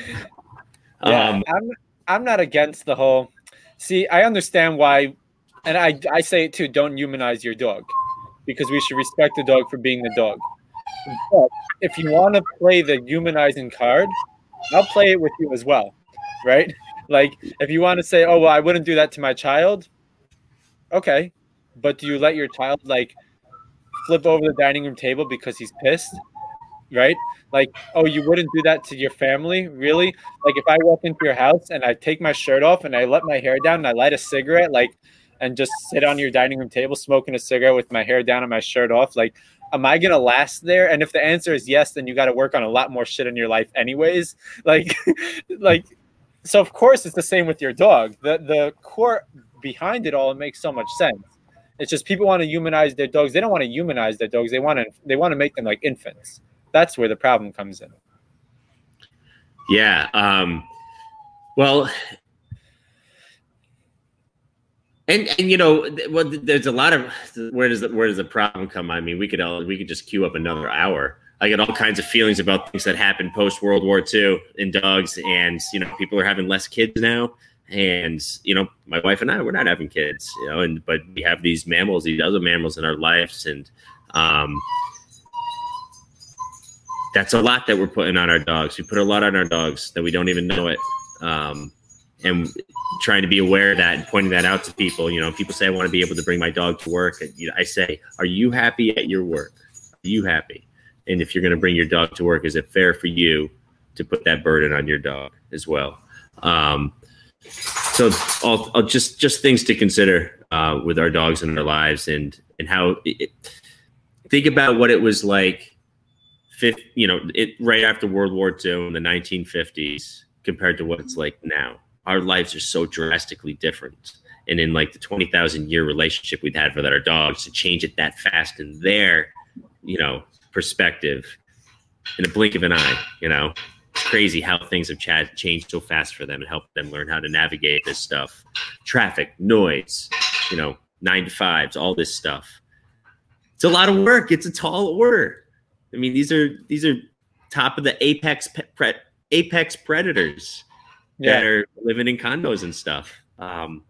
um, I'm I'm not against the whole. See, I understand why, and I I say it too. Don't humanize your dog, because we should respect the dog for being the dog. But if you want to play the humanizing card, I'll play it with you as well, right? Like if you want to say, oh well, I wouldn't do that to my child. Okay, but do you let your child like flip over the dining room table because he's pissed, right? Like, oh, you wouldn't do that to your family? Really? Like if I walk into your house and I take my shirt off and I let my hair down and I light a cigarette, like, and just sit on your dining room table smoking a cigarette with my hair down and my shirt off, like, am I going to last there? And if the answer is yes, then you got to work on a lot more shit in your life anyways. Like, like, so of course it's the same with your dog. The, the core behind it all, it makes so much sense. It's just people want to humanize their dogs. They don't want to humanize their dogs. They want to they want to make them like infants. That's where the problem comes in. Yeah. Um, well, and and you know, well, there's a lot of where does the, where does the problem come? I mean, we could all, we could just queue up another hour. I get all kinds of feelings about things that happened post World War Two in dogs, and you know, people are having less kids now. And, you know, my wife and I, we're not having kids, you know, and, but we have these mammals, these other mammals in our lives. And, um, that's a lot that we're putting on our dogs. We put a lot on our dogs that we don't even know it. Um, and trying to be aware of that and pointing that out to people. You know, people say, I want to be able to bring my dog to work. And, you know, I say, are you happy at your work? Are you happy? And if you're going to bring your dog to work, is it fair for you to put that burden on your dog as well? Um, so I'll, I'll just, just things to consider uh, with our dogs in our lives, and, and how it, think about what it was like, fifth, you know, it right after World War Two in the nineteen fifties compared to what it's like now. Our lives are so drastically different. And in like the twenty thousand year relationship we've had with our dogs, to change it that fast in their, you know, perspective in a blink of an eye, you know, it's crazy how things have ch- changed so fast for them and help them learn how to navigate this stuff. Traffic, noise, you know, nine to fives, all this stuff. It's a lot of work. It's a tall order. I mean, these are, these are top of the apex pe- pre- apex predators yeah. that are living in condos and stuff. Um,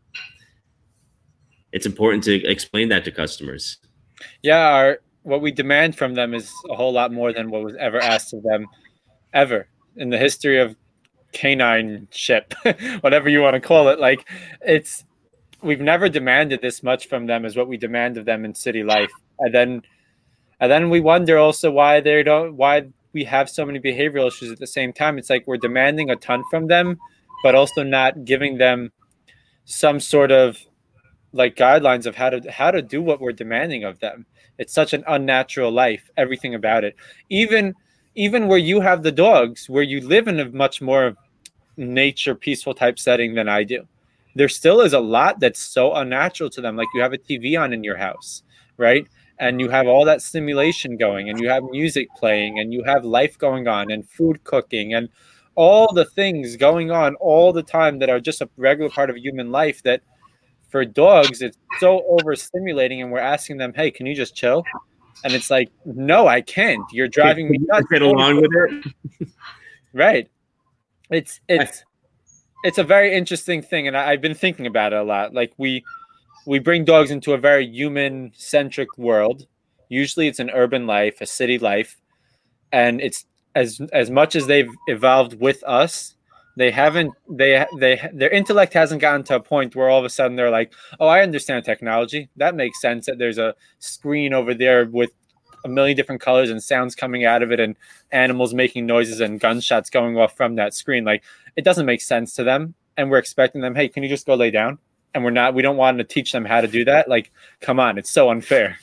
it's important to explain that to customers. Yeah. Our, what we demand from them is a whole lot more than what was ever asked of them ever in the history of canine ship, whatever you want to call it. Like, it's, we've never demanded this much from them as what we demand of them in city life. And then, and then we wonder also why they don't, why we have so many behavioral issues at the same time. It's like we're demanding a ton from them, but also not giving them some sort of like guidelines of how to, how to do what we're demanding of them. It's such an unnatural life, everything about it. Even, even where you have the dogs, where you live in a much more nature, peaceful type setting than I do, there still is a lot that's so unnatural to them. Like you have a T V on in your house, right? And you have all that stimulation going, and you have music playing, and you have life going on, and food cooking, and all the things going on all the time that are just a regular part of human life, that for dogs, it's so overstimulating, and we're asking them, hey, can you just chill? And it's like, no, I can't. You're driving me nuts. Get along with it. Right. It's, it's, it's a very interesting thing. And I, I've been thinking about it a lot. Like we, we bring dogs into a very human centric world. Usually it's an urban life, a city life. And it's as, as much as they've evolved with us, they haven't, they, they, their intellect hasn't gotten to a point where all of a sudden they're like, oh, I understand technology. That makes sense that there's a screen over there with a million different colors and sounds coming out of it and animals making noises and gunshots going off from that screen. Like, it doesn't make sense to them. And we're expecting them, hey, can you just go lay down? And we're not, we don't want to teach them how to do that. Like, come on, it's so unfair.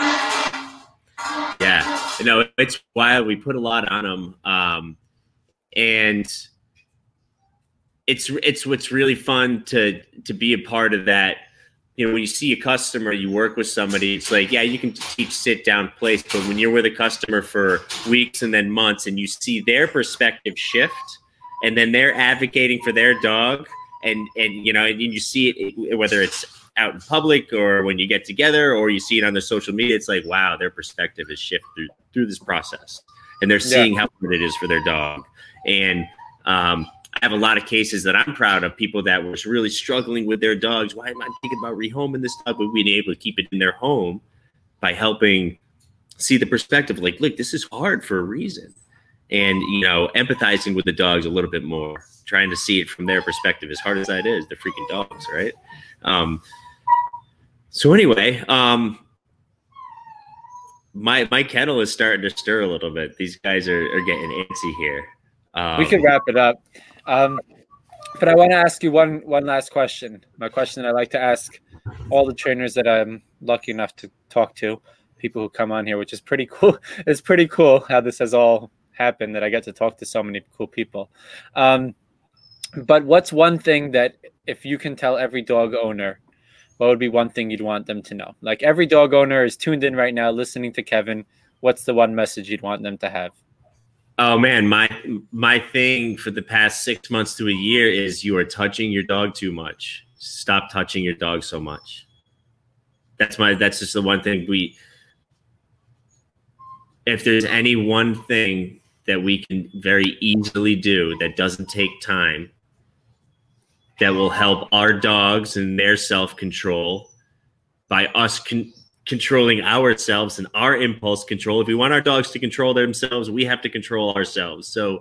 Yeah, no, it's wild. We put a lot on them. Um, and it's, it's, what's really fun to, to be a part of that. You know, when you see a customer, you work with somebody, it's like, yeah, you can teach sit down place, but when you're with a customer for weeks and then months and you see their perspective shift and then they're advocating for their dog and, and, you know, and you see it, whether it's out in public or when you get together or you see it on their social media, it's like, wow, their perspective has shifted through, through this process and they're seeing yeah. how good it is for their dog. And, um, I have a lot of cases that I'm proud of, people that were really struggling with their dogs. Why am I thinking about rehoming this dog? But being able to keep it in their home by helping see the perspective. Like, look, this is hard for a reason. And, you know, empathizing with the dogs a little bit more, trying to see it from their perspective, as hard as that is, they're freaking dogs, right? Um, so anyway, um, my my kennel is starting to stir a little bit. These guys are, are getting antsy here. Um, we could wrap it up. Um, but I want to ask you one, one last question. My question I like to ask all the trainers that I'm lucky enough to talk to, people who come on here, which is pretty cool. It's pretty cool how this has all happened, that I get to talk to so many cool people. Um, but what's one thing that if you can tell every dog owner, what would be one thing you'd want them to know? Like every dog owner is tuned in right now, listening to Kevin. What's the one message you'd want them to have? Oh man, my my thing for the past six months to a year is you are touching your dog too much. Stop touching your dog so much. That's my that's just the one thing we if there's any one thing that we can very easily do that doesn't take time, that will help our dogs and their self-control by us con- controlling ourselves and our impulse control. If we want our dogs to control themselves, we have to control ourselves. So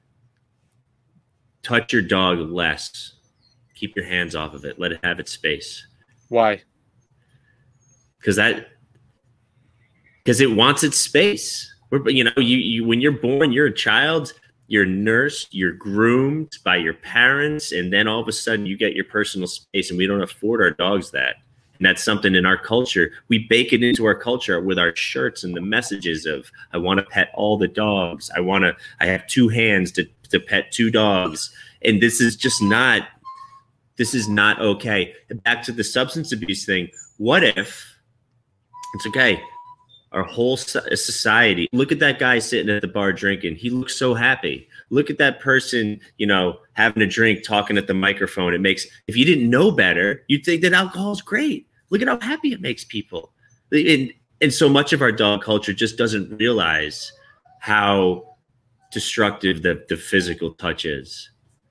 touch your dog less. Keep your hands off of it. Let it have its space. Why? Because that, because it wants its space. We're, you know, you, you when you're born, you're a child, you're nursed, you're groomed by your parents, and then all of a sudden you get your personal space, and we don't afford our dogs that. And that's something in our culture. We bake it into our culture with our shirts and the messages of, I want to pet all the dogs. I want to, I have two hands to, to pet two dogs. And this is just not, this is not okay. Back to the substance abuse thing. What if it's okay? Our whole society, look at that guy sitting at the bar drinking. He looks so happy. Look at that person, you know, having a drink, talking at the microphone. It makes, if you didn't know better, you'd think that alcohol is great. Look at how happy it makes people. And, and so much of our dog culture just doesn't realize how destructive the, the physical touch is.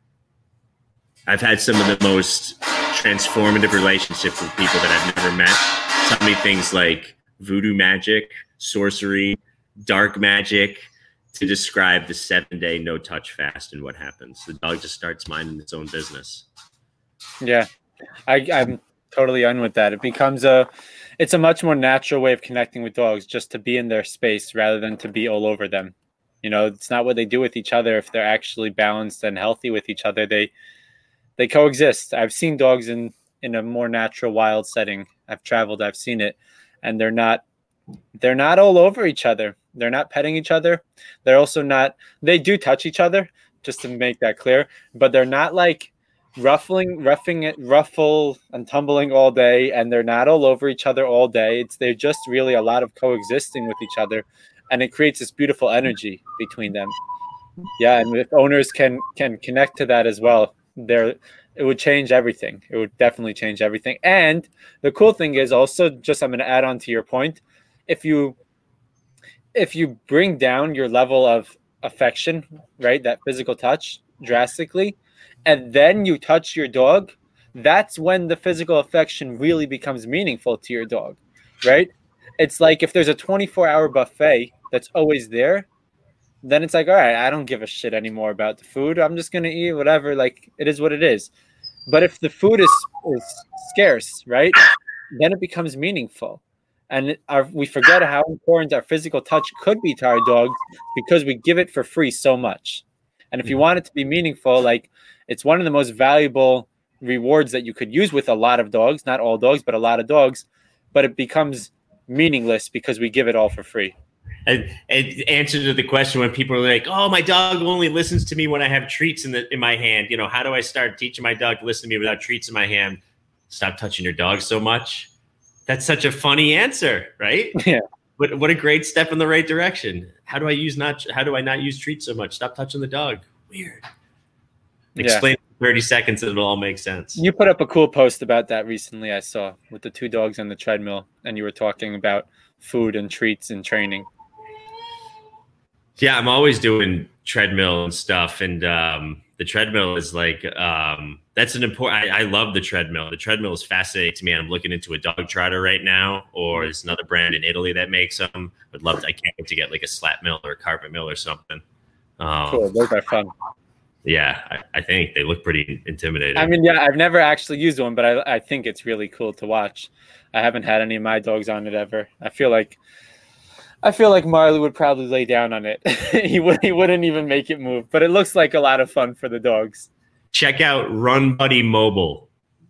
I've had some of the most transformative relationships with people that I've never met. Tell me things like voodoo magic, sorcery, dark magic, to describe the seven-day no-touch fast and what happens. The dog just starts minding its own business. Yeah, I, I'm totally on with that. It becomes a, it's a much more natural way of connecting with dogs, just to be in their space rather than to be all over them. You know, it's not what they do with each other. If they're actually balanced and healthy with each other, they they coexist. I've seen dogs in, in a more natural, wild setting. I've traveled, I've seen it. And they're not, they're not all over each other. They're not petting each other. They're also not, they do touch each other, just to make that clear, but they're not like ruffling, roughing it, ruffle and tumbling all day. And they're not all over each other all day. It's, they're just really a lot of coexisting with each other. And it creates this beautiful energy between them. Yeah. And if owners can, can connect to that as well, they're, it would change everything. It would definitely change everything. And the cool thing is also, just I'm going to add on to your point, if you if you bring down your level of affection, right, that physical touch drastically, and then you touch your dog, that's when the physical affection really becomes meaningful to your dog, right? It's like if there's a twenty-four hour buffet that's always there, then it's like, all right, I don't give a shit anymore about the food. I'm just going to eat whatever. Like, it is what it is. But if the food is, is scarce, right, then it becomes meaningful. And it, our, we forget how important our physical touch could be to our dogs because we give it for free so much. And if you want it to be meaningful, like, it's one of the most valuable rewards that you could use with a lot of dogs, not all dogs, but a lot of dogs, but it becomes meaningless because we give it all for free. And, and answer to the question when people are like, "Oh, my dog only listens to me when I have treats in the in my hand." You know, how do I start teaching my dog to listen to me without treats in my hand? Stop touching your dog so much. That's such a funny answer, right? Yeah. But what a great step in the right direction. How do I use not? How do I not use treats so much? Stop touching the dog. Weird. Explain yeah. in thirty seconds, and it'll all make sense. You put up a cool post about that recently. I saw with the two dogs on the treadmill, and you were talking about food and treats and training. Yeah, I'm always doing treadmill and stuff. And um, the treadmill is like, um, that's an important, I, I love the treadmill. The treadmill is fascinating to me. I'm looking into a dog trotter right now, or there's another brand in Italy that makes them. Would love to, I can't wait to get like a slat mill or a carpet mill or something. Um, cool, those are fun. Yeah, I, I think they look pretty intimidating. I mean, yeah, I've never actually used one, but I, I think it's really cool to watch. I haven't had any of my dogs on it ever. I feel like I feel like Marley would probably lay down on it. he would he wouldn't even make it move, but it looks like a lot of fun for the dogs. Check out Run Buddy Mobile.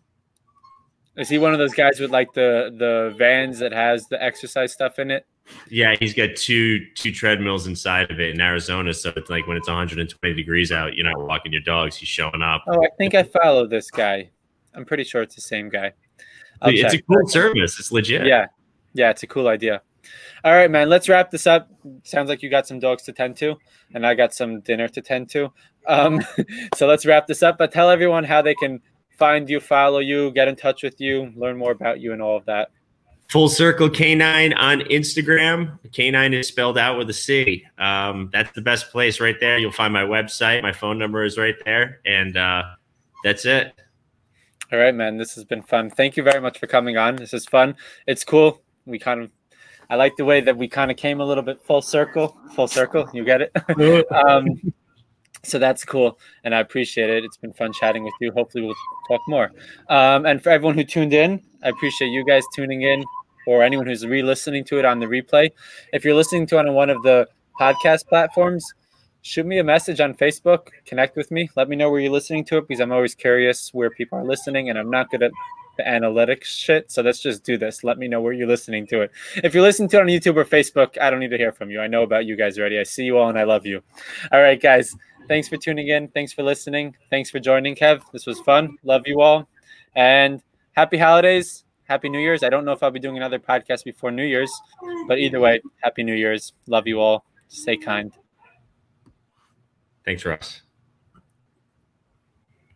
Is he one of those guys with like the the vans that has the exercise stuff in it? Yeah, he's got two two treadmills inside of it in Arizona. So it's like when it's one hundred twenty degrees out, you're not walking your dogs. He's showing up. Oh, I think I follow this guy. I'm pretty sure it's the same guy. I'll it's check. a cool service. It's legit. Yeah. Yeah, it's a cool idea. All right, man, let's wrap this up. Sounds like you got some dogs to tend to, and I got some dinner to tend to. Um, so let's wrap this up. But tell everyone how they can find you, follow you, get in touch with you, learn more about you and all of that. Full Circle Canine on Instagram. Canine is spelled out with a C. Um, that's the best place right there. You'll find my website. My phone number is right there. And uh, that's it. All right, man. This has been fun. Thank you very much for coming on. This is fun. It's cool. We kind of, I like the way that we kind of came a little bit full circle, full circle. You get it? um, so that's cool. And I appreciate it. It's been fun chatting with you. Hopefully we'll talk more. Um, and for everyone who tuned in, I appreciate you guys tuning in, or anyone who's re-listening to it on the replay. If you're listening to it on one of the podcast platforms, shoot me a message on Facebook, connect with me, let me know where you're listening to it, because I'm always curious where people are listening, and I'm not good at the analytics shit. So let's just do this. Let me know where you're listening to it. If you're listening to it on YouTube or Facebook, I don't need to hear from you. I know about you guys already. I see you all and I love you. All right, guys. Thanks for tuning in. Thanks for listening. Thanks for joining, Kev. This was fun. Love you all. And happy holidays. Happy New Year's. I don't know if I'll be doing another podcast before New Year's, but either way, happy New Year's. Love you all. Stay kind. Thanks, Russ.